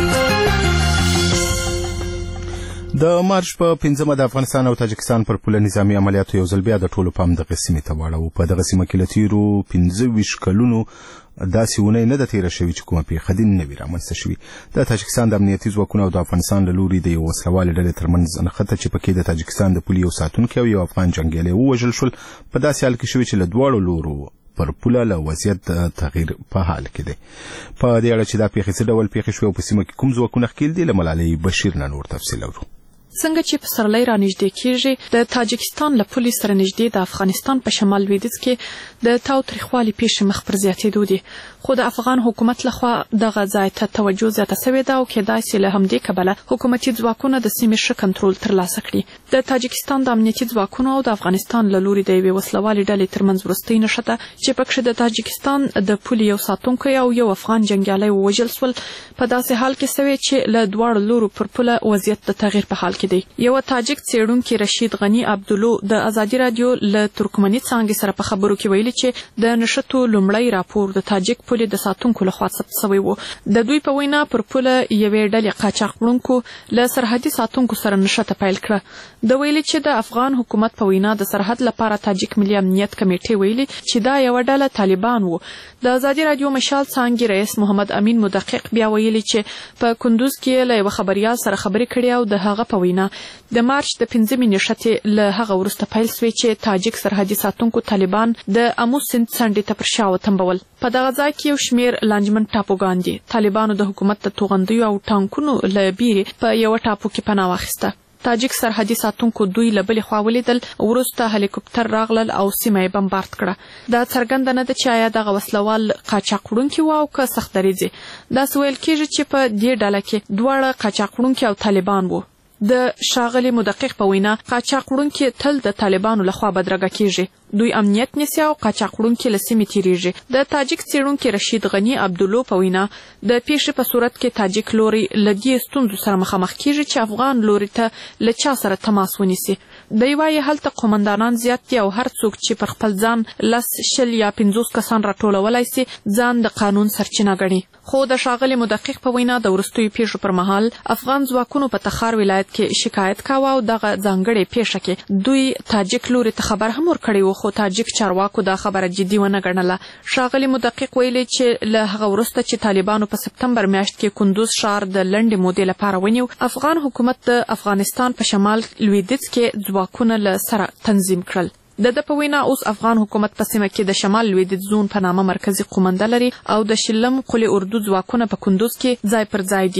د مارچ په پنځمه د افغانستان او تاجکستان پر پوله نظامی عملیاتو یو ځل بیا د ټولو پام دغه سیمې ته واړاوه. په دغه سیمه کې له تېرو پنځه ویشت کلونو داسې اونۍ نه ده تېره شوې چې کومه پیښه دې نه وي رامنځته شوې. د تاجکستان د امنیتي ځواکونو او د افغانستان له لوري د یو وسلوالې ډلې ترمنځ نښته چې پکې د تاجکستان د پولې یو ساتونکی او یو افغان جنګیالی ووژل شول، په داسې حال کې شوې چې له دواړو لورو پر پوله له وضعیت تغییر په حال کې دی. په دې اړه چې دا پیښې څه ډول پیښې شوې او په سیمه کې کوم ځواکونه ښکېل دي، له ملالۍ بشیر نه نور تفصیل اورو. څنګه چې په سرلۍ را نږدې کېږي د تاجکستان له پولې سره نږدې د افغانستان په شمال لویدیځ کې د تاوتریخوالي پیښې مخ پر زیاتېدو دي، خو د افغان حکومت لخوا دغه ځای ته توجه زیاته شوې ده او کېدای شي له همدې کبله حکومتي ځواکونه د سیمې ښه کنټرول ترلاسه کړي. د تاجکستان د امنیتي ځواکونو او د افغانستان له لوري د یوې وسلوالې ډلې ترمنځ وروستۍ نښته چې پکښې د تاجکستان د پولې یو ساتونکی او یو افغان جنګیالی ووژل شول، په داسې حال کې شوې چې له دواړو لورو پر پوله وضعیت د تغییر په حال کې دی. یو تاجک څېړونکي رشید غني عبدلو د ازادي راډیو له ترکمني څانګې سره په خبرو کې ویلي چې د نښتو لومړی راپور د تاجک پولې د ساتونکو لخوا ثبت شوی و. د دوی په وینا پر پوله یوې ډلې قاچاق وړونکو له سرحدي ساتونکو سره نښته پیل کړه. د ویلي چې د افغان حکومت په وینا د سرحد لپاره تاجک ملي امنیت کمیټې ویلي چې دا یوه ډله طالبان وو. د ازادي راډیو مشال څانګې رئیس محمد امین مدقق بیا ویلي چې په کندوز کې له یوه خبریال سره خبرې کړې او د هغه په وینا د مارچ د پنځمې نښتې له هغه وروسته پیل شوې چې تاجک سرحدي ساتونکو طالبان د امو سیند څنډې ته پر شا وتمبول. په دغه ځای کې یو شمېر لانجمن ټاپوګان دي. طالبانو د حکومت د توغندیو او ټانکونو له بیرې په یوه ټاپو کې پناه واخیسته. تاجک سرحدي ساتونکو دوی له بلې خوا ولیدل، وروسته هلیکوپټر راغلل او سیمه یې بمبارد کړه. دا څرګنده نه ده چې آیا دغه وسلوال قاچاق وړونکي وو او که سخت دریځي. داسې ویل کېږي چې په دې ډله کې دواړه قاچاق وړونکي او طالبان وو. د شاغلي مدقق په وینا قاچاق وړونکي تل د طالبانو لخوا بدرګه کېږي. دوی امنیت نیسي او قاچاق وړونکي له سیمې تېرېږي. د تاجک څېړونکي رشید غني عبدلو په وینا د پیښې په صورت کې تاجک لوري له دې ستونزو سره مخامخ کېږي چې افغان لوري ته له چا سره تماس ونیسي. دی وایي هلته قومندانان زیات دي او هر څوک چې پر خپل ځان لس شل یا پنځوس کسان راټولولی سي ځان د قانون سرچینه ګڼي. خو د ښاغلي مدقق په وینا د وروستیو پیښو پر مهال افغان ځواکونو په تخار ولایت کې شکایت کاوه او دغه ځانګړې پیښه کې دوی تاجک لوري ته خبر هم ورکړی و، خو تاجک چارواکو دا خبره جدي ونه ګڼله. ښاغلي مدقق ویلي چې له هغه وروسته چې طالبانو په سپتمبر میاشت کې کندوز ښار د لنډې مودې لپاره ونیو، افغان حکومت د افغانستان په شمال لویدیځ کې ځواکونه له سره تنظیم کړل. د ده په وینا اوس افغان حکومت په سیمه کې د شمال لویدیځ زون په نامه مرکزي قومنده لري او د شلم قلي اردو ځواکونه په کندوز کې ځای پر ځای دي.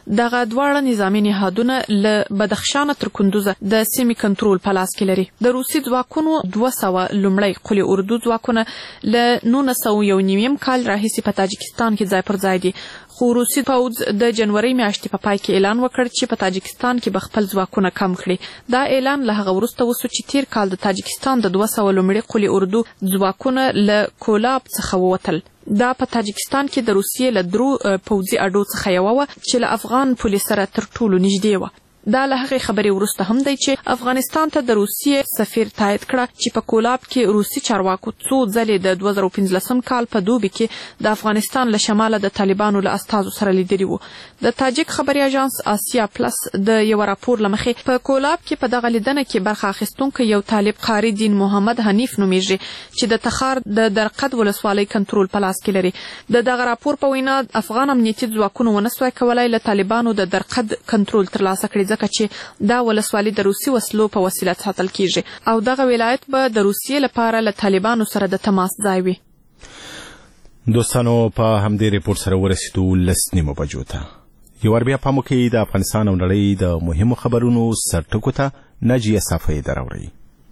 دغه دواړه نظامي نهادونه له بدخشان تر کندوز د سیمې کنټرول په لاس کې لري. د روسي ځواکونو دوه سوه لومړی قل اردو ځواکونه له نولس سوه یو نیم کال راهیسې په تاجکستان کې ځای پر ځای دي، خو روسي پوځ د جنوري میاشتې په پای کې اعلان وکړ چې په تاجکستان کې به خپل ځواکونه کم کړي. دا اعلان له هغه وروسته وسو چې تیر کال د تاجکستان د دوه سوه لومړي قل اردو ځواکونه له کولاب څخه ووتل. دا په تاجکستان کې د روسیې له درو پوځي اډو څخه یوه وه چې له افغان پولیس سره تر ټولو نږدې وه. دا له هغې خبرې وروسته هم دی چې افغانستان ته د روسیې سفیر تایید کړه چې په کولاب کې روسي چارواکو څو ځلې د دوه زره پنځلسم کال په دوبي کې د افغانستان له شماله د طالبانو له استازو سره لیدلي وو. د تاجک خبري اژانس آسیا پلس د یو راپور له مخې په کولاب کې په دغه لیدنه کې برخه اخیستونکی یو طالب قاري دین محمد حنیف نومیږي چې د تخار د درقد ولسوالۍ کنټرول په لاس کې لري. د دغه راپور په وینا افغان امنیتي ځواکونو ونه سوای کولای له طالبانو د درقد کنټرول ترلاسه کړي ځکه چې دا ولسوالي د روسي وسلو په وسیله ساتل کیږي او دغه ولایت به د روسیې لپاره له طالبانو سره د تماس ځای وي. دوستانو په همدې ریپورت سره ورسېدو لس نیمو بجو ته. یو وار بیا پام وکړئ د افغانستان او نړۍ د مهمو خبرونو سرټکو ته ناجیه صافی دراوړئ.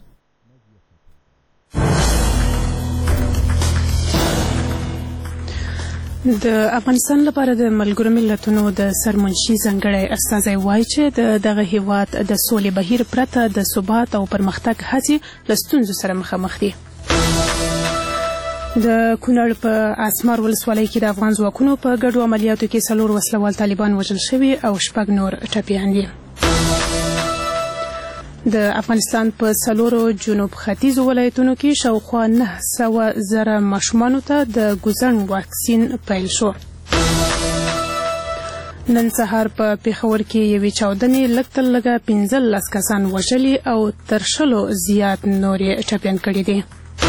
د افغانستان لپاره د ملګرو ملتونو د سرمنشي ځانګړی استازی وایي چې د دغه هیواد د سولې بهیر پرته د ثبات او پرمختګ هڅې له ستونزو سره مخامخ دي. د کونړ په اسمار ولسوالۍ کې د افغان ځواکونو په ګډو عملیاتو کې څلور وسلوال طالبان وژل شوي او شپږ نور ټپیان دي. د افغانستان په څلورو جنوب ختیځو ولایتونو کې شاوخوا نه سوه زره ماشومانو ته د ګوزن واکسین پیل شو. نن سهار په پیښور کې یوې چاودنې لږ تر لږه پنځلس کسان وژلي او تر شلو زیات نور یې ټپیان کړي دي.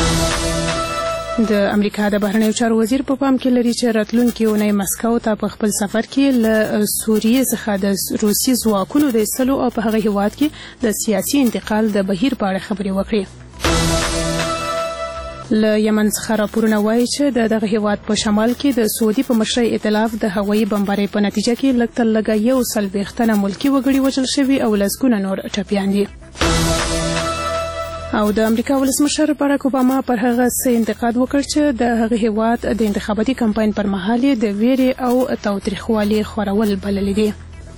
د امریکا د بهرنیو چارو وزیر په پام کې لري چې راتلونکي اونۍ مسکو ته په خپل سفر کې له سوریې څخه د روسي ځواکونو د ایستلو او په هغه هیواد کې د سیاسي انتقال د بهیر په اړه خبرې وکړي. له یمن څخه راپورونه وایي چې د دغه هیواد په شمال کې د سعودي په مشرۍ ائتلاف د هوایي بمبارۍ په نتیجه کې لږ تر لږه یو څلوېښت تنه ملکي وګړي وژل شوي او لسګونه نور ټپیان دي. او د امریکا ولسمشر باراک اوباما پر هغه څه انتقاد وکړ چې د هغه هیواد د انتخاباتي کمپاین پر مهال د ویرې او تاوتریخوالي خورول بللي دي.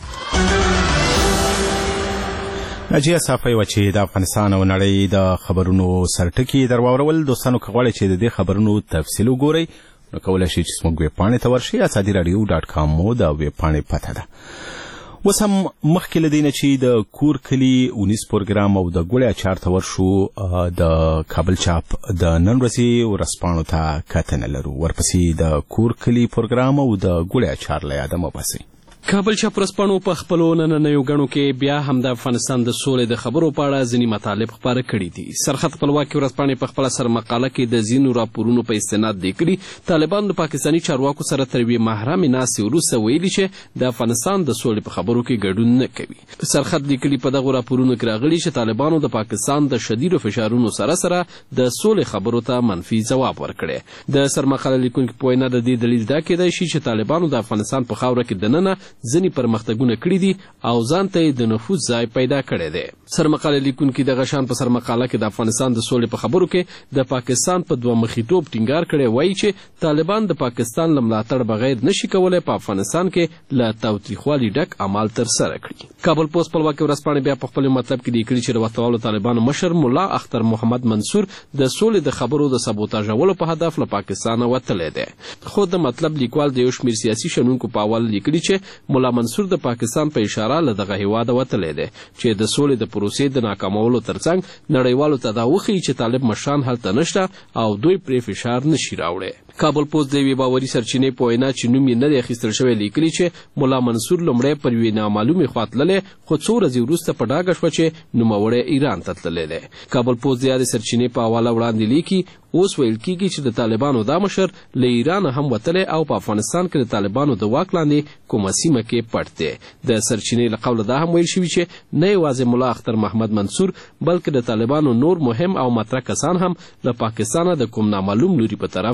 ناجیه صافی و چې د افغانستان او نړۍ د خبرونو سرټکي درواورول. دوستانو که غواړئ چې د دې خبرونو تفصیل وګورئ نو کولی شئ چې زموږ ویبپاڼې ته ورشئ. ازادي راډیو ډاټ کام مو د ویبپاڼې پته ده. اوس هم مخکې له دې نه چې د کور کلي اونیز پروګرام او د ګوړې اچار ته ورشو د کابل چاپ د نن ورځې ورځپاڼو ته کتنه لرو. ورپسې د کور کلي پروګرام او د ګوړې اچار له یاده مه باسئ. کابل چاپ ورځپاڼو په خپلو نننیو ګڼو کې بیا هم د افغانستان د سولې د خبرو په اړه ځینې مطالب خپاره کړي دي. سرحد خپلواکي ورځپاڼې په خپله سرمقاله کې د ځینو راپورونو په استناد لیکلي طالبان د پاکستاني چارواکو سره تر یوې محرمې ناستې وروسته ویلي چې د افغانستان د سولې په خبرو کې ګډون نه کوي. سرحد لیکلي په دغو راپورونو کې راغلي چې طالبانو د پاکستان د شدیدو فشارونو سره سره د سولې خبرو ته منفي ځواب ورکړی. د سرمقاله لیکونکي په وینا د دې دلیل دا کیدای شي چې طالبانو د افغانستان په خاوره کې دننه ځینې پرمختګ ګونه کړي دي او ځان ته د نفوذ ځای پیدا کړی دی. سرمقاله لیکونکي دغه شان په سرمقاله کې د افغانستان د سولې په خبرو کې د پاکستان په دوه مخیتوب ټینګار کړی وایي چې طالبان د پاکستان له ملاتړ بغیر نشي کولی په افغانستان کې له تاوتریخوالي ډک عمل ترسره کړي. کابل پوسټ خپلواکي ورځپاڼې بیا په خپل مطلب کې لیکلي چې د وسلوالو طالبانو مشر ملا اختر محمد منصور د سولې د خبرو د سبوتاژولو په هدف له پاکستانه وتلی دی. خو د مطلب لیکوال د یو شمېر سیاسي شنونکو په اول لیکلي چې ملا منصور د پاکستان په اشاره له دغه هیواده وتلی دی چې د سولې د پروسې د ناکامولو ترڅنګ نړیوالو ته دا وښیي چې طالب مشران هلته نشته او دوی پرې فشار نشي راوړی. کابل پوسټ د یوې باوري سرچینې په وینا چې نوم یې نه دی اخیستل شوی لیکلي چې ملا منصور لومړی پر یوې نامعلومې خوا تللی خو څو ورځې وروسته په ډاګه شوه چې نوموړی ایران ته تللی دی. کابل پوسټ د یادې سرچینې په حواله وړاندې لیکي اوس ویل کیږي چې د طالبانو دا مشر له ایران هم وتلی او په افغانستان کې د طالبانو د واک لاندې کومه سیمه کې پټ دی. د سرچینې له قوله دا هم ویل شوي چې نه یوازې ملا اختر محمد منصور بلکې د طالبانو نور مهم او مطرح کسان هم له پاکستانه د کوم نامعلوم لوري په طرف وتلي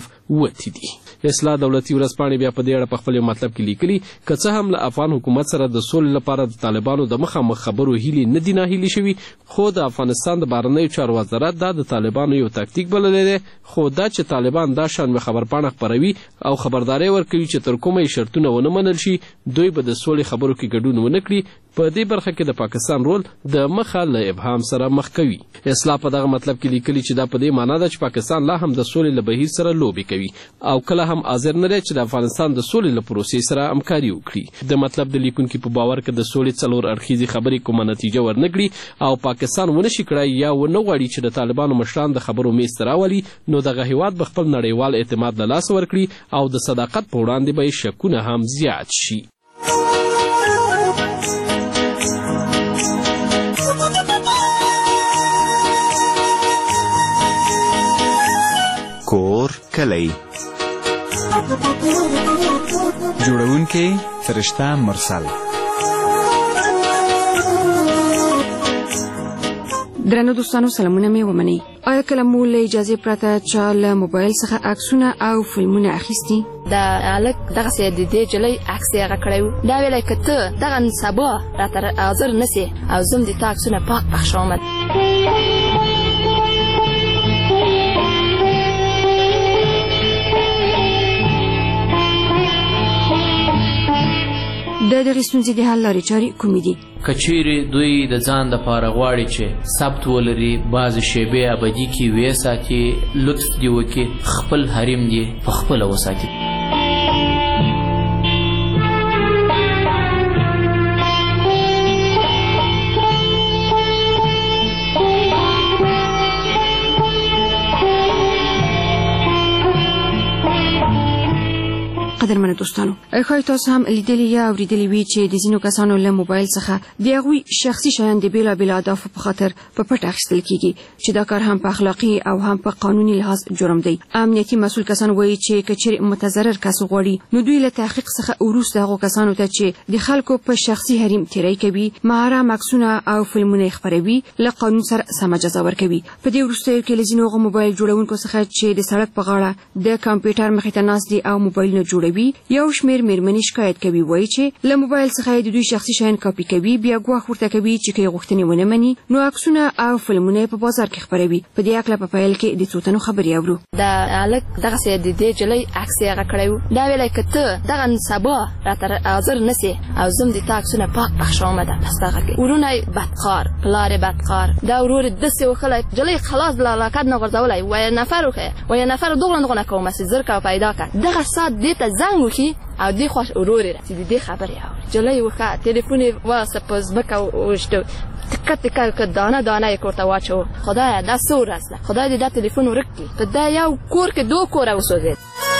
حکومتي دي. اصلاح دولتي ورځپاڼې بیا په دې اړه په خپل مطلب کې لیکلي که څه هم له افغان حکومت سره د سولې لپاره د طالبانو د مخامخ خبرو هیلې نه دي ناهیلې شوي، خو د افغانستان د بهرنیو چارو وزارت دا د طالبانو یو تاکتیک بللی دی. خو دا چې طالبان دا شان خبرپاڼه خپروي او خبرداری ورکوي چې تر کومه شرطونه ونه منل شي دوی به د سولې خبرو کې ګډون ونه کړي، په دې برخه کې د پاکستان رول د مخه له ابهام سره مخ کوي. اصلاح په دغه مطلب کې لیکلي چې دا په دې معنی ده چې پاکستان لا هم د سولې له بهیر سره لوبې کوي او کله هم حاضر نه دی چې د افغانستان د سولې له پروسې سره همکاري وکړي. د مطلب د لیکونکي په باور که د سولې څلور اړخیزې خبرې کومه نتیجه ورنکړي او پاکستان ونه شي کړای یا ونه غواړي چې د طالبانو مشران د خبرو میز ته راولي، نو دغه هیواد به خپل نړیوال اعتماد له لاسه ورکړي او د صداقت په وړاندې به شکونه هم زیات شي. کور کلی جوړونکی فرشته مرسل. درنو دوستانو سلامونه مې ومنئ. آیا کله مو له اجازې پرته چا له موبایل څخه عکسونه او فلمونه اخیستي؟ دا هلک دغسې د دې جلۍ عکس یې هغه کړی و، دا ویلی که ته دغه سبا راته حاضر نه سې او زه هم د تا عکسونه پاک بخښوم. د دغې ستونزې د حل لارې چارې کومې دي؟ که چیرې دوی د ځان دپاره غواړي چې ثبت ولري، بعضې شیبې ابدي کې ویې ساتي، لطف دې وکړي خپل حریم دې په خپله وساتي. قدرمنو دوستانو، ښایي تاسو هم لیدلي یا اورېدلي وي چې د ځینو کسانو له موبایل څخه د هغوی شخصي شیان د بېلابېلو اهدافو په خاطر په پټه اخیستل کېږي چې دا کار هم په اخلاقي او هم په قانوني لحاظ جرم دی. امنیتي مسؤل کسان وایي چې که چیرې متضرر کس غواړي نو دوی له تحقیق څخه وروسته هغو کسانو ته چې د خلکو په شخصي حریم تیری کوي محرم عکسونه او فلمونه یې خپروي له قانون سره سمه جزا ورکوي. په دې وروستیو کې له ځینو هغو موبایل جوړونکو څخه چې د سړک په غاړه د کمپیوټر مخې ته ناست دي او موبایلونه جوړوي یو شمېر مېرمنې شکایت کوي، وایي چې له موبایل څخه د دوی شخصي شیان کاپي کوي، بیا ګواښ ورته کوي چې که یې غوښتنې ونه مني نو عکسونه او فلمونه یې په بازار کې خپروي. په دې هکله په پیل کې د څو تنو خبرې اورو. دا هلک دغسې د دې جلۍ عکس یې هغه کړی و، دا ویلی که ته دغه سبا راته حاضر نه سې او زه هم د تا عکسونه پاک بخښوم ده بس دغه کې. ورونه یې بدقار، پلار یې بدقار، دا ورور یې داسې وښلی جلۍ خلاص له علاقت نه غورځولی، وایه نفر وښیه، وایه نفر دغونه دغونه کوم هسې زر کوه پیدا کړه. دغه ساعت دې ته زنګ وکړي او دې خوا ورور یې چې د دې خبرې اوري. جلۍ وښه تلیفون یې واسه په ځمکه وشته، تکه تکه که دانه دانه یې کور ته واچوه. خدایه دا څه ورځ ده، خدای دې دا تلیفون ورک کړي. په دا یو کور کې دو کوره وسوځېد.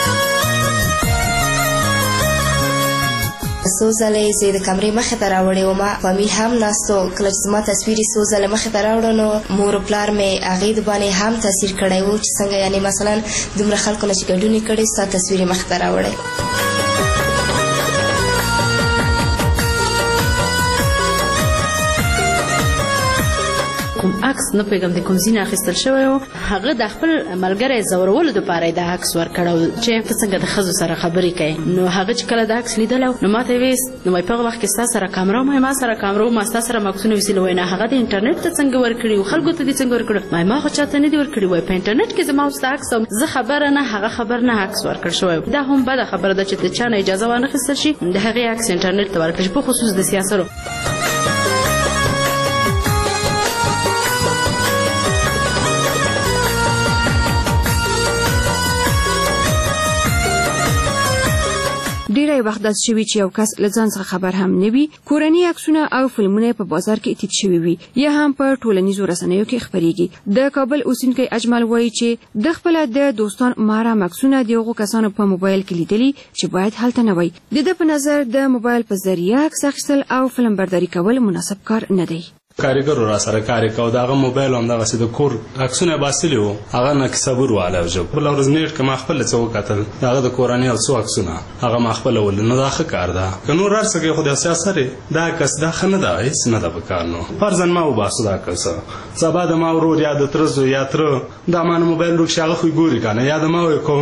څو ځله یې زه د کمرې مخې ته راوړې ومه، فامیل هم ناستو. کله چې زما تصویر یې څو ځله مخې ته راوړه نو مور و پلار مې هغې د باندې هم تاثیر کړی و چې څنګه یعنې مثلا دومره خلکو نه چې ګډون یې کړی ستا تصویر یې مخې ته راوړی. کوم عکس نه پوهېږم د کوم ځای نه اخیستل شوی و، هغه د خپل ملګری ځورولو دپاره یې دا عکس ورکړی و چې ته څنګه د ښځو سره خبرې کوې. نو هغه چې کله دا عکس لیدلی نو ما ته یې ویست، نو وایي په هغه وخت کې ستا سره کامره وم، ما سره کامره وم، ما ستا سره عکسونه ویستلي. وایي نه هغه د انټرنېټ ته څنګه ورکړي و، خلکو ته دې څنګه ورکړي؟ وایي ما خو چا ته نه دي ورکړي. وایي په انټرنېټ کې زما او ستا عکس زه خبره نه هغه خبر نه عکس ورکړل شوی. دا هم بده خبره ده چې د چا نه اجازه وانخیستل شي د هغې عکس انټرنېټ ته ورکړل شي، په خصوص د سیاسرو. ډیری وخت داسې شوي چې یو کس له ځان څخه خبر هم نه وي، کورني عکسونه او فلمونه په بازار کې ټیټ شوي وي یا هم په ټولنیزو رسنیو کې خپریږي. د کابل اوسیدونکی اجمل وایي چې د خپله د دوستان محرم عکسونه د هغو کسانو په موبایل کې لیدلي چې باید هلته نه وای. د ده په نظر د موبایل په ذریعه عکس اخیستل او فلم برداري کول مناسب کار نه دی. کاریګرو را سره کار یې کوه، د هغه موبایل همدغسې د کور عکسونه یې باسلي وو، هغه نه کیسهبور والی و ژب. بله ورځ نیټ کې ما خپله څه وکتل د هغه د کورنۍ او څو عکسونه هغه ما خپله ولید. نو دا ښه کار ده، که نور هر څه کوي خو داسې اثر یې دا عکس دا ښه نه ده، هېڅ نه ده په کار. نو فرضاً ما وباسو دا عکس، سبا د ما ورور یا د تره زوی یا تره دا ما نه موبایل روکشي هغه خو یې ګوري که نه، یا د ما وایي قومي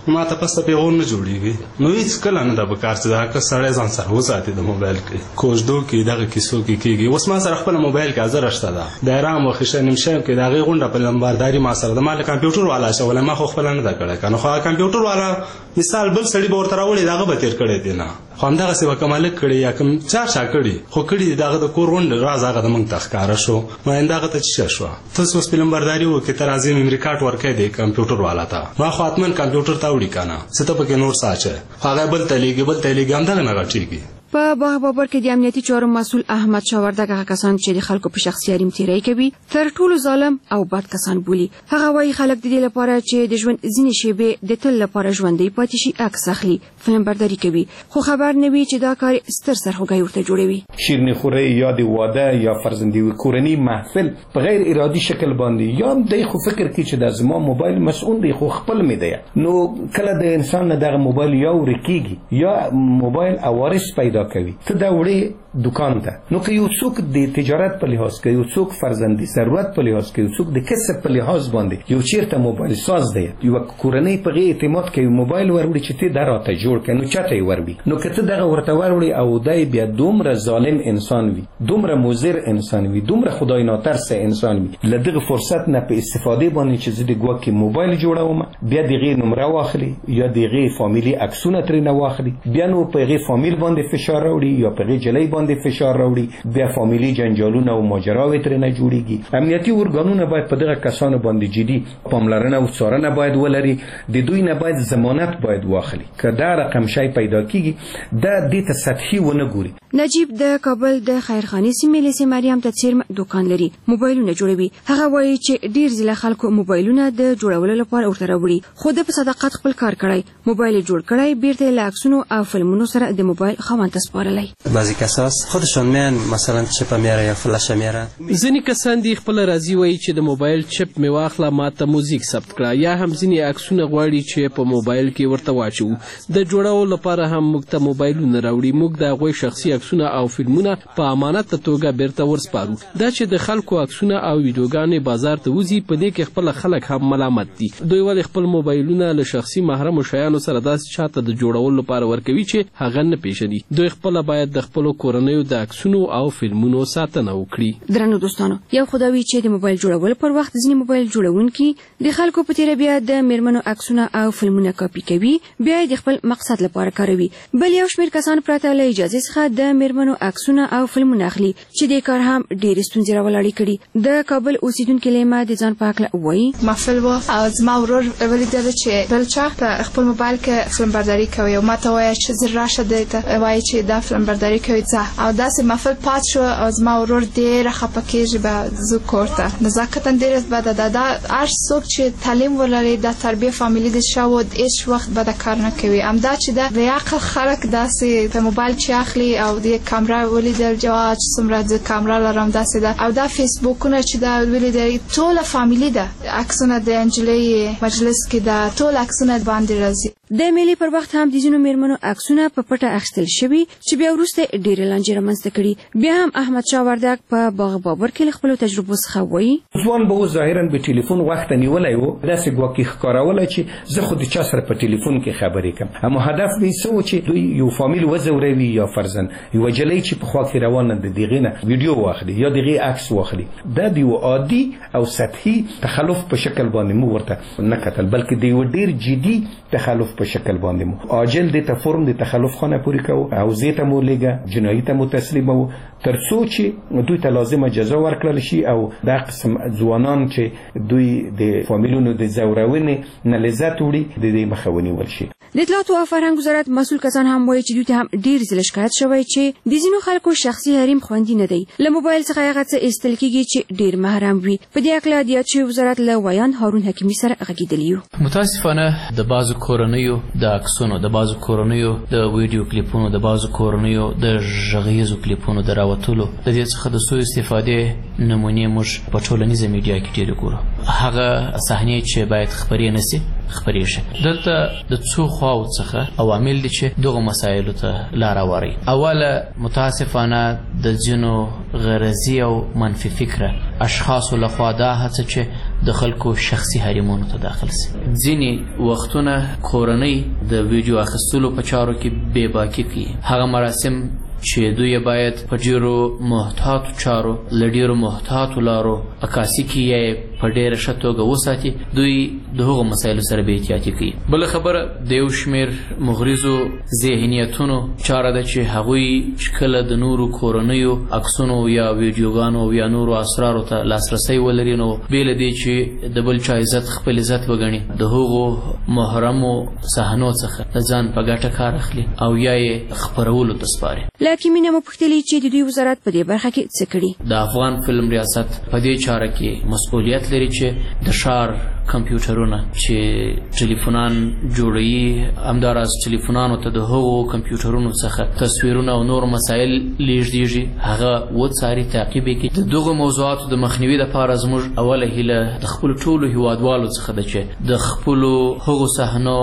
ما ته پسته پیغور نه جوړیږي نو هیڅ کله نه د بکار چې دا که سړی ځان سره وساتي د موبایل کې کوژدو کې دغه کیسو کې کېږي. اوس ما سره خپل موبایل کې ازر شته ده د ارام وخښه نمشه کې دغه غونډه په لمبارداري ما سره د مال کمپیوټر والا شو ما خو خپل نه دا کړه کنه خو کمپیوټر والا مثال بل سړی به ورته راوړي دغه به تیر کړی دی نه خو همدغه سی وکمال کړي یا کوم چار چا کړي خو کړي دغه د کور غونډه راز هغه د موږ تخکاره شو ما اندغه ته چې شو تاسو اوس په لمبارداري وکړه تر ازم امریکا ورکې دی کمپیوټر والا ته ما خو اتمن کمپیوټر ته وړي کنه څه ته پکې نور ساچه هغه بل تلیږي بل تلیږي همدغه نه غټيږي. په باغ بابر کې د امنیتي چارو مسؤل احمد شاه وردګ هغه کسان چې د خلکو په شخصي حریم تیری کوي تر ټولو ظالم او بد کسان بولي. هغه وايي خلک د دې لپاره چې د ژوند ځینې شیبې د تل لپاره ژوندۍ پاتې شي عکس اخلي فلم برداري کوي خو خبر نه وي چې دا کار ستر سرخوږی ورته جوړوي. شیرني خوري یا د واده یا فرزندي کورنی محفل په غیر ارادي شکل باندې یا د خو فکر کې چې د زما موبایل مسؤل دی خو خپل می دی نو کله د انسان نه دغه موبایل یا ورکیږي یا موبایل اوارث پیدا کوي ته دا دکان ته نو که یو څوک د تجارت په لحاظ کې یو څوک فرزندي ضرورت په لحاظ کې یو څوک د کسب په لحاظ باندې یو چیرته موبایل ساز دی یو کورنۍ په غي اعتماد کوي موبایل وروړي چې ته دراته جوړ کړي نو چاته وربي نو که ته دغه ورته وروړي او دای بیا دومره ظالم انسان وي دومره مضر انسان وي دومره خدای ناترس انسان وي لدغه فرصت نه په استفاده باندې چې زه د ګواکې موبایل جوړوم بیا دغه نمبر واخلي یا دغه فامیلی عکسونه ترې نه واخلي بیا نو په غي فامیل باندې فشار راوړي یا په غي جلای باندې فشار راوړي بیا فامیلی جنجالونه او ماجراوي ترې نه جوړيږي. امنیتي ارګانونه باید په دغه کسانو باندې جدي پاملرنه او څارنه باید ولري د دوی نه باید ضمانت باید واخلي که دا رقم شای پیدا کیږي دا د ته سطحي ونه ګوري. نجیب د کابل د خیرخاني سیمې لسې مریم ته څیرم دکان لري موبایلونه جوړوي. هغه وایي چې ډیر ځله خلکو موبایلونه د جوړولو لپاره ورته راوړي خو د په صداقت خپل کار کړی موبایل جوړ کړی بیرته له عکسونو او فلمونو سره د موبایل خاوند ته سپارلی. بعضی کساس خودشون میان مثلا چپ میاره یا فلش میاره ځینې کسان دی خپل راضي وایي چې د موبایل چپ می واخله ماته موزیک ثبت کړه یا هم ځینې عکسونه غواړي چې په موبایل کې ورته واچو د جوړولو لپاره هم موږ ته موبایلونه راوړي موږ د هغوی شخصي عکسونه او فلمونه په امانت توګه بیرته ورسپارو دا چې د خلکو عکسونه او ویډیوګانې بازار ته وځي په دې کې خپل خلک هم ملامت دي. دوی ولې خپل موبایلونه له شخصي محرم شیانو سره داسې چاته د جوړولو لپاره ورکوي چې هغه نه پیژني. دوی خپل باید د خپل کورنیو د عکسونو او فلمونو ساتنه وکړي. درنو دوستانو یو خدای چې د موبایل جوړولو پر وخت ځینې موبایل جوړونکي د خلکو په تیره بیا د میرمنو عکسونه او فلمونه کاپي کوي بیا د خپل مقصد لپاره کاروي. بل یو شمېر کسان پرته له اجازه څخه د میرمنو عکسونه او فلمونه اخلي چې د کار هم ډېرې ستونزې راولاړې کړي. د کابل اوسیدونکي لیما د ځان په هکله وایي محفل و او زما ورور ولیدل چې بل چا په خپل موبایل کې فلم برداري کوي او ما ته وایي چې زه راشه دی ته وایي چې دا فلم برداري کوي ځه او داسې محفل پات شو او زما ورور ډېره خفه کېږي به زه کور ته نزاکتا ډېره بده ده دا هر څوک چې تعلیم ولري د تربیه فامیلي د شاود هیڅ وخت بده کار نه کوي همدا چې د بیعقل خلک داسې په موبایل چې اخلي او د کامرا ولیدل جواب څومره د کامرا لرم داسې ده او دا فیسبوکونه چې دا ولیدل ټوله فامیلي ده عکسونه د انجلۍ مجلس کې دا ټول عکسونه باندې راځي. د میلې پر وخت هم د ځینو میرمنو عکسونه په پټه اخیستل شوي چې بیا وروسته ډېرې لانجې رامنځته کړي. بیا هم احمد شاه وردګ په باغ بابر کې له خپلو تجربو څخه وایي ځوان به ظاهرا به ټلیفون وخت نیولی و داسې ګواکې ښکارولی چې زه خو د چا سره په ټلیفون کې خبرې کوم اما هدف به یې څه و چې دوی یو فامیل وځوروي یا فرزن یوه جلۍ چې په خوا کې روانه د دغې نه ویډیو واخلي یا دغې عکس واخلي دا د یو عادي او سطحي تخلف په شکل باندې مو ورته نه کتل بلکې د یو ډېر جدي تخلف په شکل باندې مو عاجل د ته فرم د تخلف خانه پورې کوو او زې ته مو لېږه جنایي ته مو تسلیموو تر څو چې دوی ته لازمه جزا ورکړل شي او دا قسم ځوانان چې دوی د فامیلونو د ځورونې نه لذت وړي د دې مخه ونیول شي. د اطلاعاتو او فرهنګ وزارت مسؤل کسان هم وایي چې دوی ته هم ډېر ځله شکایت شوی چې د ځینو خلکو شخصي حریم خوندي نه دی له موبایل څخه هغه څه ایستل کېږي چې ډېر محرم وي. په دې هکله د یاد شوي وزارت له ویان هارون حکیمي سره غږېدلي یو. متاسفانه د بعضو کورنیو د عکسونو د بعضو کورنیو د ویډیو کلیپونو د بعضو کورنیو د غږیزو کلیپونو د راوتلو د دې څخه د سوء استفادې نمونې موږ په ټولنیزه میډیا کې ډېرې ګورو. هغه صحنې چې باید خپرې نه سي خپرې شي. دلته د څو خواو څخه عوامل دي چې دغه مسایلو ته لار هواروي. اوله متاسفانه د ځینو غرضي او منفي فکره اشخاصو لخوا دا هڅه چې د خلکو شخصي حرمونو ته داخل سي. ځینې وختونه کورنۍ د ویډیو اخیستلو په چارو کې بې باکي کوي. هغه مراسم چې دوی باید په ډیرو محتاطو چارو له ډیرو محتاطو لارو عکاسي کړي یا په ډیره ښه توګه وساتي، دوی د هغو مسایلو سره بې احتیاطي کوي. بله خبره د یو شمېر مغرضو ذهنیتونو چاره ده چې هغوی چې کله د نورو کورنیو عکسونو یا ویډیوګانو یا نورو اسرارو ته لاسرسی ولري، نو بې له دې چې د بل چا عزت خپل عزت وګڼي، د هغو محرمو صحنو څخه د ځان په ګټه کار اخلي او یا یې خپرولو ته سپاري. حکیمینه مو پوښتلي چې د دوی وزارت په دې برخه کې څه کړي. د افغان فلم ریاست په دې چاره کې مسؤلیت لري چې د ښار کمپیوټرونه چې ټلیفونان جوړوي، همداراز ټلیفونانو ته د هغو کمپیوټرونو څخه تصویرونه او نور مسایل لیږدېږي، هغه وڅاري، تعقیب یې کړي. د دغو موضوعاتو د مخنیوي دپاره زموږ اوله هیله د خپلو ټولو هیوادوالو څخه ده چې د خپلو هغو صحنو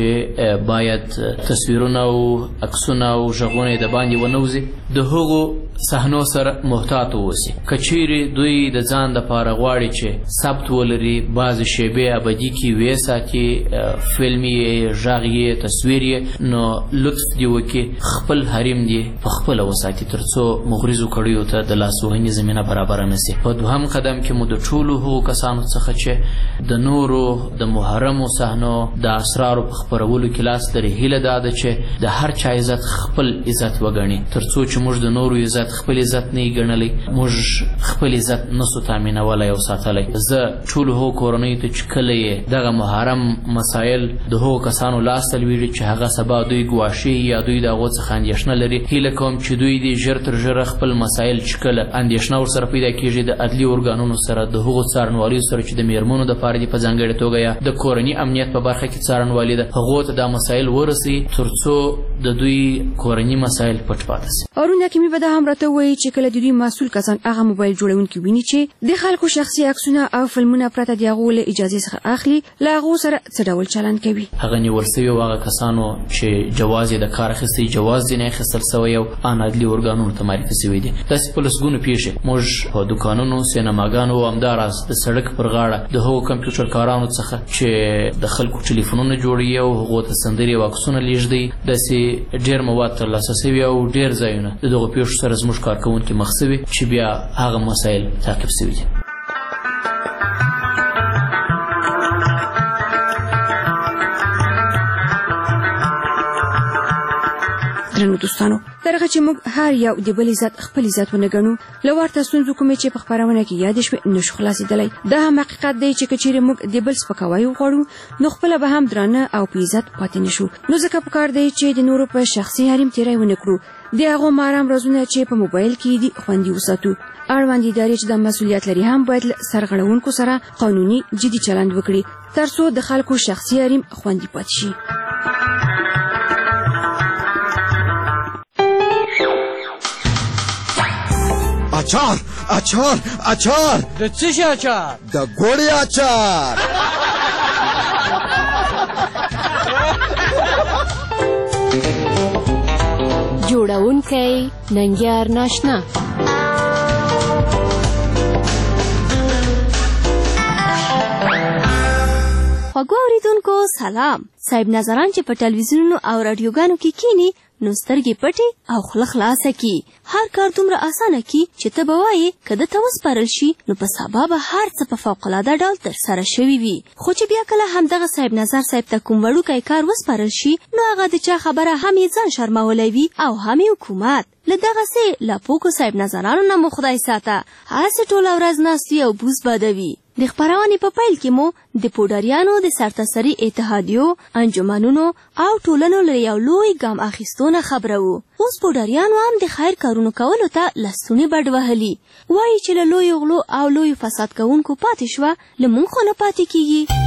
چې باید تصویرونه او عکسونه او غږونه یې د باندې ونوځي، د هغو صحنو سره محتاط واوسي. که چیرې دوی د ځان دپاره غواړي چې ثبت ولري، بعضې شیبې ابدي کې ویې ساتي، فلم یې، غږ یې، تصویر یې، نو لطف دې وکړي خپل حریم دې په خپله وساتي تر څو مغرضو کړیو ته د لاسوهنې زمینه برابره نه سي. په دوهم قدم کې مو د ټولو هغو کسانو څخه چې د نورو د محرمو صحنو د اسرارو په خپرولو کې لاس لري، هیله دا ده چې د هر چا عزت خپل عزت وګڼي، تر څو چې موږ د نورو عزت خپل عزت نه یې ګڼلی، موږ خپل عزت نسو تامینولی او ساتلی. زه ټولو هغو کورنیو ته چې کله یې دغه محرم مسایل د هغو کسانو لاس ته لویږي چې هغه سبا دوی ګواښي یا دوی د هغو څخه اندېښنه لري، هیله کوم چې دوی دې ژر تر ژره خپل مسایل چې کله اندېښنه ورسره پیدا کېږي د عدلي ارګانونو سره، د هغو څارنوالیو سره چې د میرمنو دپاره دي په ځانګړې توګه یا د کورني امنیت په برخه کې څارنوالي ده، هغو ته دا مسایل ورسوي تر څو د دوی کورني مسایل پټ پاتې سي. هارون حکیمي به دا هم راته وایي چې کله د دوی مسؤل کسان هغه موبایل جوړونکي ویني چې د خلکو شخصي عکسونه او فلمونه پرته د هغو له اجازې څخه اخلي، له هغو سره څه ډول چلند کوي. هغه نیول سوي او هغه کسانو چې جواز یې د کار اخیستی، جواز یې نه اخیستل سوی او ان عدلي ارګانونو ته معرفي سوي دي. داسې په لسګونو پیښې موږ په دوکانونو، سینماګانو او همداراز د سړک پر غاړه د هغو کمپیوټر کارانو څخه چې د خلکو ټلیفونونه جوړوي او هغو ته سندرې او عکسونه لیږدوي، داسې ډېر مواد ترلاسه سوي او ډېر ځایونه د دغو پیښو سره زموږ کارکوونکي مخ سوي چې بیا هغه مسایل تعقیب سوي دي. درنو دوستانو، درغه چې موږ هر یو د بل عزت خپل عزت ونه ګڼو، له ورته ستونزو کومې چې په خپرونه کې یادې شوې نشو خلاصېدلی. دا هم حقیقت دی چې که چیرې موږ د بل سپکاوی وغواړو نو خپله به هم درانه او په عزت پاتې نه شو. نو ځکه پکار دی چې د نورو په شخصي حریم تېری ونه کړو، د هغو مارام رازونه چې په موبایل کې دي خوندي وساتو. اړوند ادارې چې د مسؤلیت لري هم باید له سرغړونکو سره قانوني جدي چلند وکړي تر څو د خلکو شخصي حریم خوندي پاتې شي. اچار اچار اچار د څه شي اچار؟ د ګوړې اچار. جوړونکی ننګیار ناشنا. خوږو اوریدونکو سلام. صاحب نظران چې په ټلویزیونونو او رادیوګانو کې کینی نو سترګې پټې او خوله خلاصه کی. هر کار دومره اسانه کی چې ته به وایې که ده ته وسپارل شي نو په سبا به هر څه په فوقالعاده ډول ترسره شوي وي. خو چې بیا کله همدغه صاحب نظر صاحب ته کوم وړوکی کار وسپارل شي نو هغه د چا خبره هم یې ځان شرمولی وي او هم یې حکومت. له دغسې لاپوکو صاحب نظرانو نه مو خدای ساته. هسې ټوله ورځ ناست وي او بوز بادوي. د خپرونې په پیل کې مو د پوډریانو د سرتاسري اتحادیو، انجمنونو او ټولنو له یو لوی ګام اخیستو نه خبره وو. اوس پوډریانو هم د خیر کارونو کولو ته لستونې بډ وهلي. وایي چې له لویو غلو او لویو فساد کوونکو پاتې شوه، له موږ خو نه پاتې کیږي.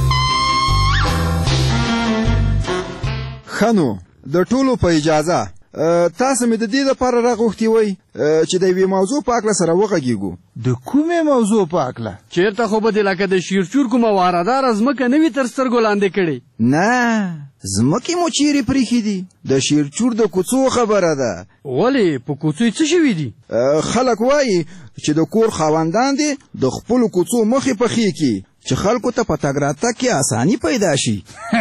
خنو د ټولو په اجازه تاسو مې د دې لپاره راغوښتي وئ چې د یوې موضوع په هکله سره وغږېږو. د کومې موضوع په هکله؟ چېرته خو به دې لکه د شیرچور کومه وارداره ځمکه نه وي تر سترګو لاندې کړې؟ نه، ځمکې مو چیرې پریښي دي؟ د شیرچور د کوڅو خبره ده. ولې په کوڅو یې څه شوي دي؟ خلک وایي چې د کور خاوندان دي د خپلو کوڅو مخې پخې کړي چې خلکو ته په تګ راتګ کې اساني پیدا شي.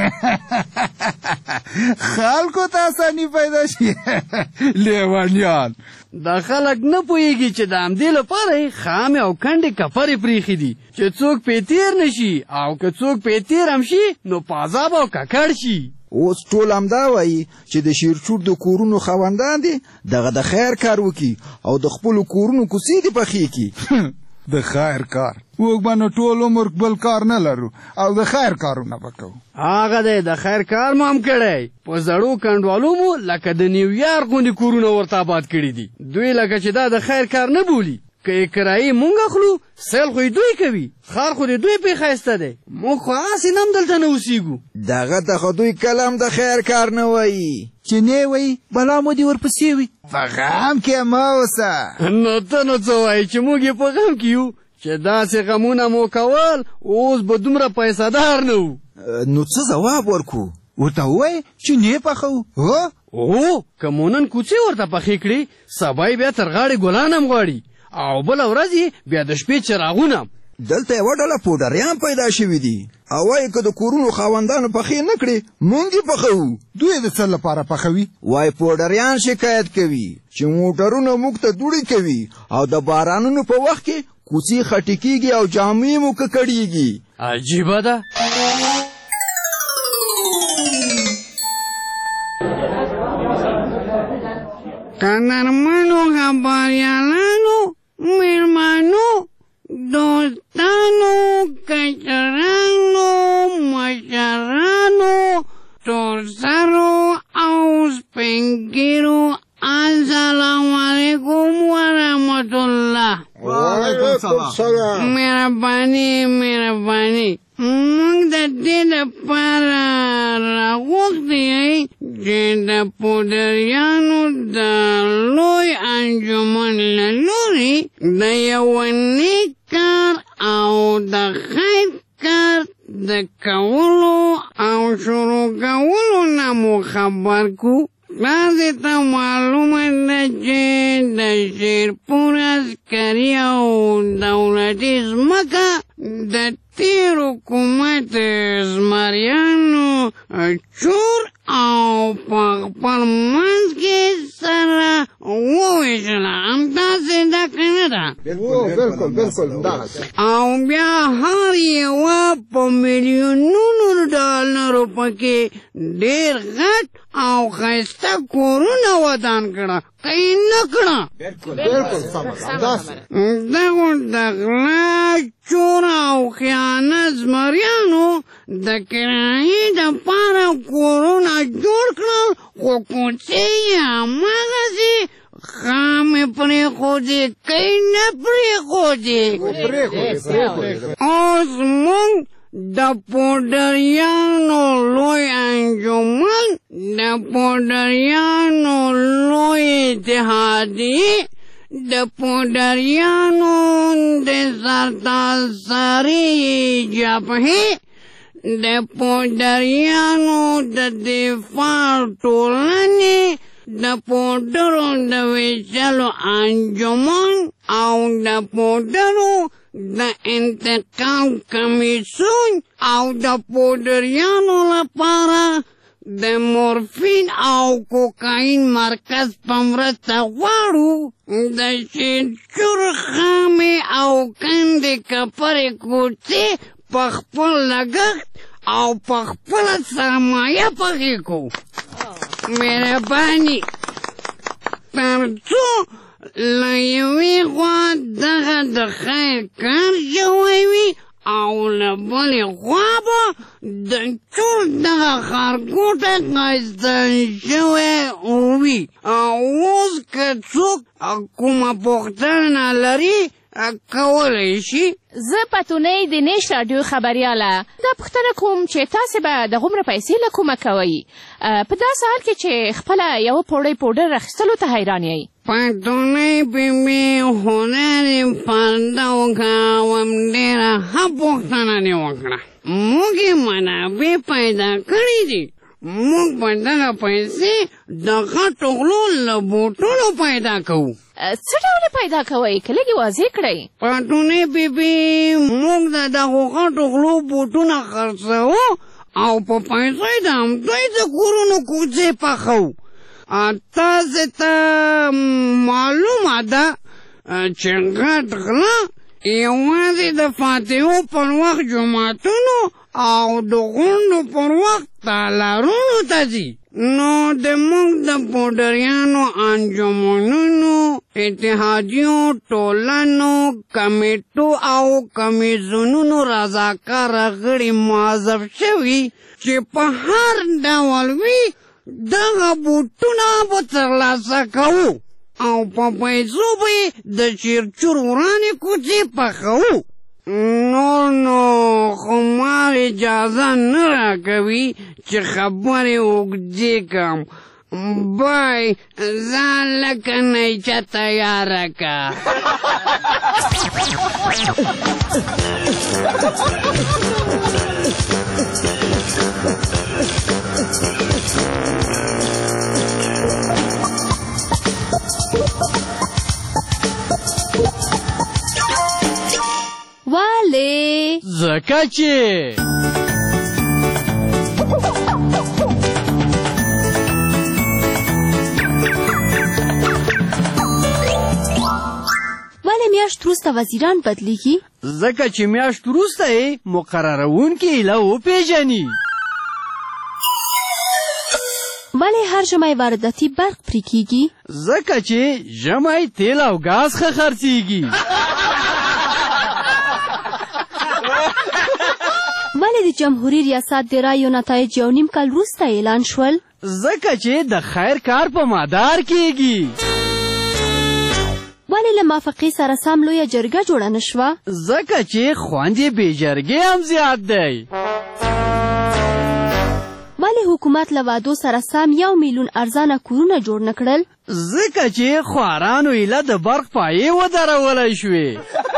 خلکو ته اساني پیدا شي؟ لیونیان! دا خلک نه پوهېږي چې د همدې لپاره یې خامې او کنډې کفرې پرېښي دي چې څوک پې تېر نه شي، او که څوک پې تېر هم شي نو په عذاب او ککړ شي. اوس ټول همدا وایي چې د شیرچور د کورونو خاوندان دي دغه د خیر کار وکړي او د خپلو کورونو کوڅې دې پخې کړي. د خیر کار؟ موږ به نو ټول عمر بل کار نه لرو او د خیر کارونه به کوو. هغه دی د خیر کار مو هم کړی. په زړو کنډوالو مو لکه د نیویارک غوندې کورونه ورته آباد کړي دي. دوی لکه چې دا د خیر کار نه بولي. که یې کرایې مونږ اخلو، سیل خو یې دوی کوي، ښار خو د دوی پې ښایسته دی. موږ خو هسې نه هم دلته نه اوسېږو. دغه ته خو دوی کله هم د خیر کار نه وایي. چې نه وایي بلا مو دې ورپسې وي. په غم کې مه اوسه. نو ته نو څه وایي چې موږ یې په غم کې یو چې داسې غمونه مو کول اوس به دومره پیسه دار نه وو. نو څه ځواب ورکو؟ ورته ووایې چې نه پخوو. هو هو که مو نن کوڅې ورته پخې کړې، سبا یې بیا تر غاړې ګلان هم غواړي، او بله ورځ یې بیا د شپې چراغونه. دلته یوه ډله پوډریان پیدا شوي دي او وایي که د کورونو خاوندانو پخې نه کړې مونږ یې پخوو. دوی د څه لپاره پخوي؟ وایي پوډریان شکایت کوي چې موټرونه موږ ته دوړې کوي او د بارانونو په وخت کې کوڅې خټې کېږي او جامې مو ککړېږي. عجیبه ده. قدرمنو خبریالانو، میرمنو، دوستانو، کشرانو، مشرانو، تورسرو او سپینګیرو، السلام علیکم ورحمت الله. وعلیکم السلام. مهرباني مهرباني موږ د دې لپاره راغوښتي یې چې د پوډریانو د لوی انجمن له لورې د یوه نیک کار او د خیر کار د کولو او شروع کولو نه مو خبر کو. تاسې ته معلومه ده چې د شیرپور عسکري او دولتي ځمکه د تېر حکومت زمریانو چور او په خپل منځ کې سره وویشله. همداسې ده که نه ده؟ بلکل بلکل دغسې. او بیا هر یوه په میلیونونو ډالرو پکې ډېر غټ او ښایسته کورونه ودان کړه، که یې نه کړه. دغو د غلا، چور او خیانت زمریانو د کرایې دپاره کورونه جوړ کړل، خو کوڅې یې هماغسې خامې پرېښودې، که یې نه پرېښودې. اوس موږ د پوډریانو لوی انجمن، د پوډریانو لوی اتحادیې، د پوډریانو د سرتاسري جبهې، د پوډریانو د دفاع ټولنې، د پوډرو د ویشلو انجمن او د پوډرو د انتقام کمیسیون او د پوډریانو لپاره د مورفین او کوکاین مرکز په مرسته غواړو د شیرچور خامې او کندې کپرې کوڅې په خپل لګښت او په خپله سرمایه پخې کړو. مهرباني تر څو له یوې خوا دغه د خیر کار شوی وي او له بلې خوا به د ټول دغه ښارګوټه ښایسته شوی وي. اوس که څوک کومه پوښتنه لري کولی شي؟ زه پتونی د نیش راډیو خبریاله دا پوښتنه کوم چې تاسې به دغومره پیسې له کومه کوئ په داسې حال کې چې خپله یوه پوړۍ پوډر اخیستلو ته حیران یئ. پتونی بیبي هنر پرده وکړم ډېره ښه پوښتنه دې وکړه. موږ یې منابع پیدا کړي دي. موږ په دغه پیسې د غټو غلو له بوټونو پیدا کوو. څه ډول پیدا کوئ که لږ یې واضح کړئ؟ پټونې بیبي موږ د دغو غټو غلو بوټونه خرڅوو او په پیسو یې د همدوی د کورونو کوڅې پخوو. تاسې ته معلومه ده چې غټ غله یوازې د فاتحو پر وخت جوماتونو او د غونډو پر وخت تالارونو ته ځي. نو د موږ د پوډریانو انجمنونو اتحادیو ټولنو کمیټو او کمیزونونو رضاکاره غړي معذب شوي چې په هر ډول وي دغه بوټونه به ترلاسه کوو او په پیسو به یې د چیرچور ورانې کوڅې پخوو. نور نو خو ما اجازه نه راکوي چې خبرې اوږدې کړم. بای ځان لکه نیچه تیاره که. ولې؟ ځکه چې ولې میاشت وروسته وزیران بدلیږي؟ ځکه چې میاشت وروسته یې مقرروونکي ایله وپېژني. ولې هر ژمی وارداتي برق پرې کیږي؟ ځکه چې ژمی تیل او ګاز ښه خرڅېږي. ولې د جمهوري ریاست د رایو نتایج یو نیم کال وروسته اعلان شول؟ ځکه چې د خیر کار په مدار کیږي. ولې له موافقې سره سم لویه جرګه جوړه نه شوه؟ ځکه چې خوند یې بې جرګې هم زیات دی. ولې حکومت له وعدو سره سم یو میلیون ارزانه کورونه جوړ نه کړل؟ ځکه چې خوارانو ایله د برق پایې ودرولی شوې.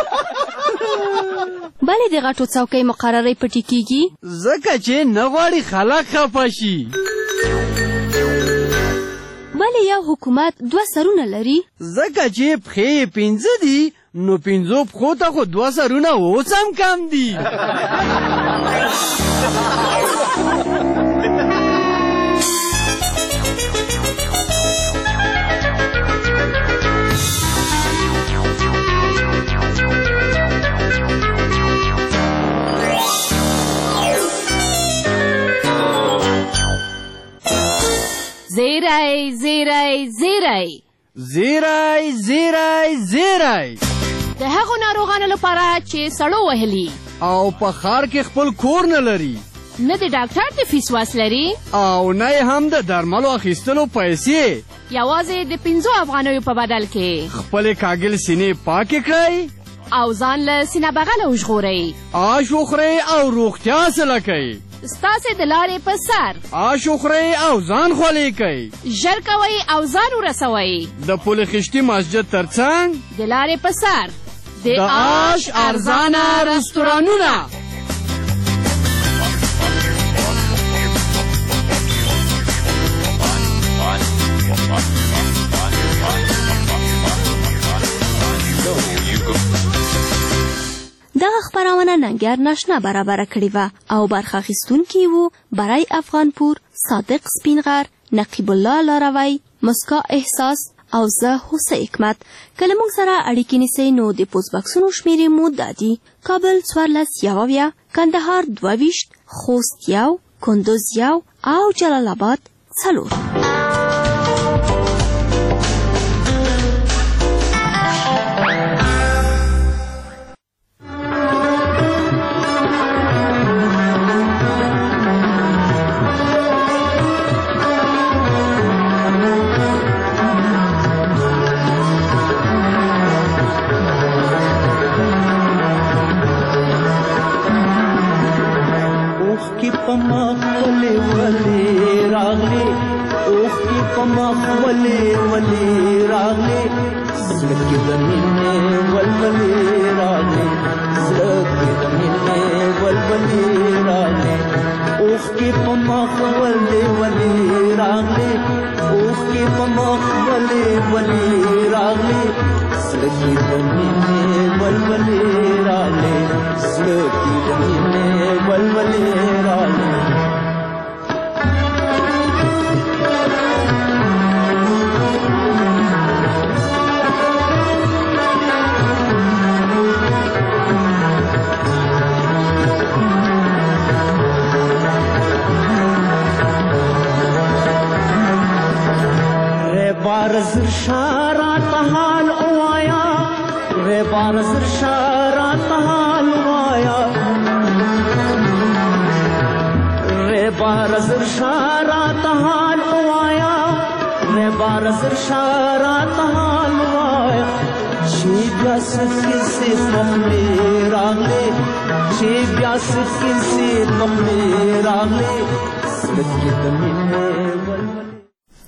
ولې د غټو څوکۍ مقررۍ پټې کیږي؟ ځکه چې نه غواړي خلک خفه شي. ولې یو حکومت دوه سرونه لري؟ ځکه چې پښې یې پنځه دي نو پنځو پښو ته خو دوه سرونه اوس هم کم دي. زیری زیری زیری زیری زیری زیری د هغو ناروغانو لپاره چې سړو وهلي او په ښار کې خپل کور نه لري، نه د ډاکټر د فیس واس لري او نه هم د درملو اخیستلو پیسې. یوازې د پنځو افغانیو په بدل کې خپلې کاږل سینې پاکې کړئ او ځان له سینه بغله وژغورئ. آش وخورئ او روغتیا سله کوئ. ستاسې د لارې په سر آش وخورئ او ځان خولې کوئ. ژر کوئ او ځان ورسوئ. د پل خشتي مسجد ترڅنګ د لارې په سر د آش ارزانه رستورانونه. دغه خپرونه ننګر ناشنا برابره کړې وه او برخه اخیستونکي وو برای افغانپور، صادق سپینغر، نقیب الله لاروی، مسکا احساس او زه هوسه حکمت. که له موږ سره اړیکې نیسئ نو د پوسټ بکسونو شمېرې مو دا دي: کابل څوارلس یو اویا، کندهار دوه ویشت، خوست یو، کندوز یو او جلال آباد څلور. مخ ولې ولې راغلې زړه کې د مینې ولولې راغلې زړه کې د مینې ولولې راغلې اوښ کې په مخ ولې ولې راغلې اوښ کې په مخ ولې ولې راغلې زړه کې د مینې ولولې راغلې زړه کې د مینې ولولې راغلې بارزر شارات حال اوایا وے بارزر شارات حال اوایا وے بارزر شارات حال اوایا وے بارزر شارات حال اوایا چی بیاس کسی پخمی راغلے چی بیاس کسی پخمی راغلے سلکی دمینے ولول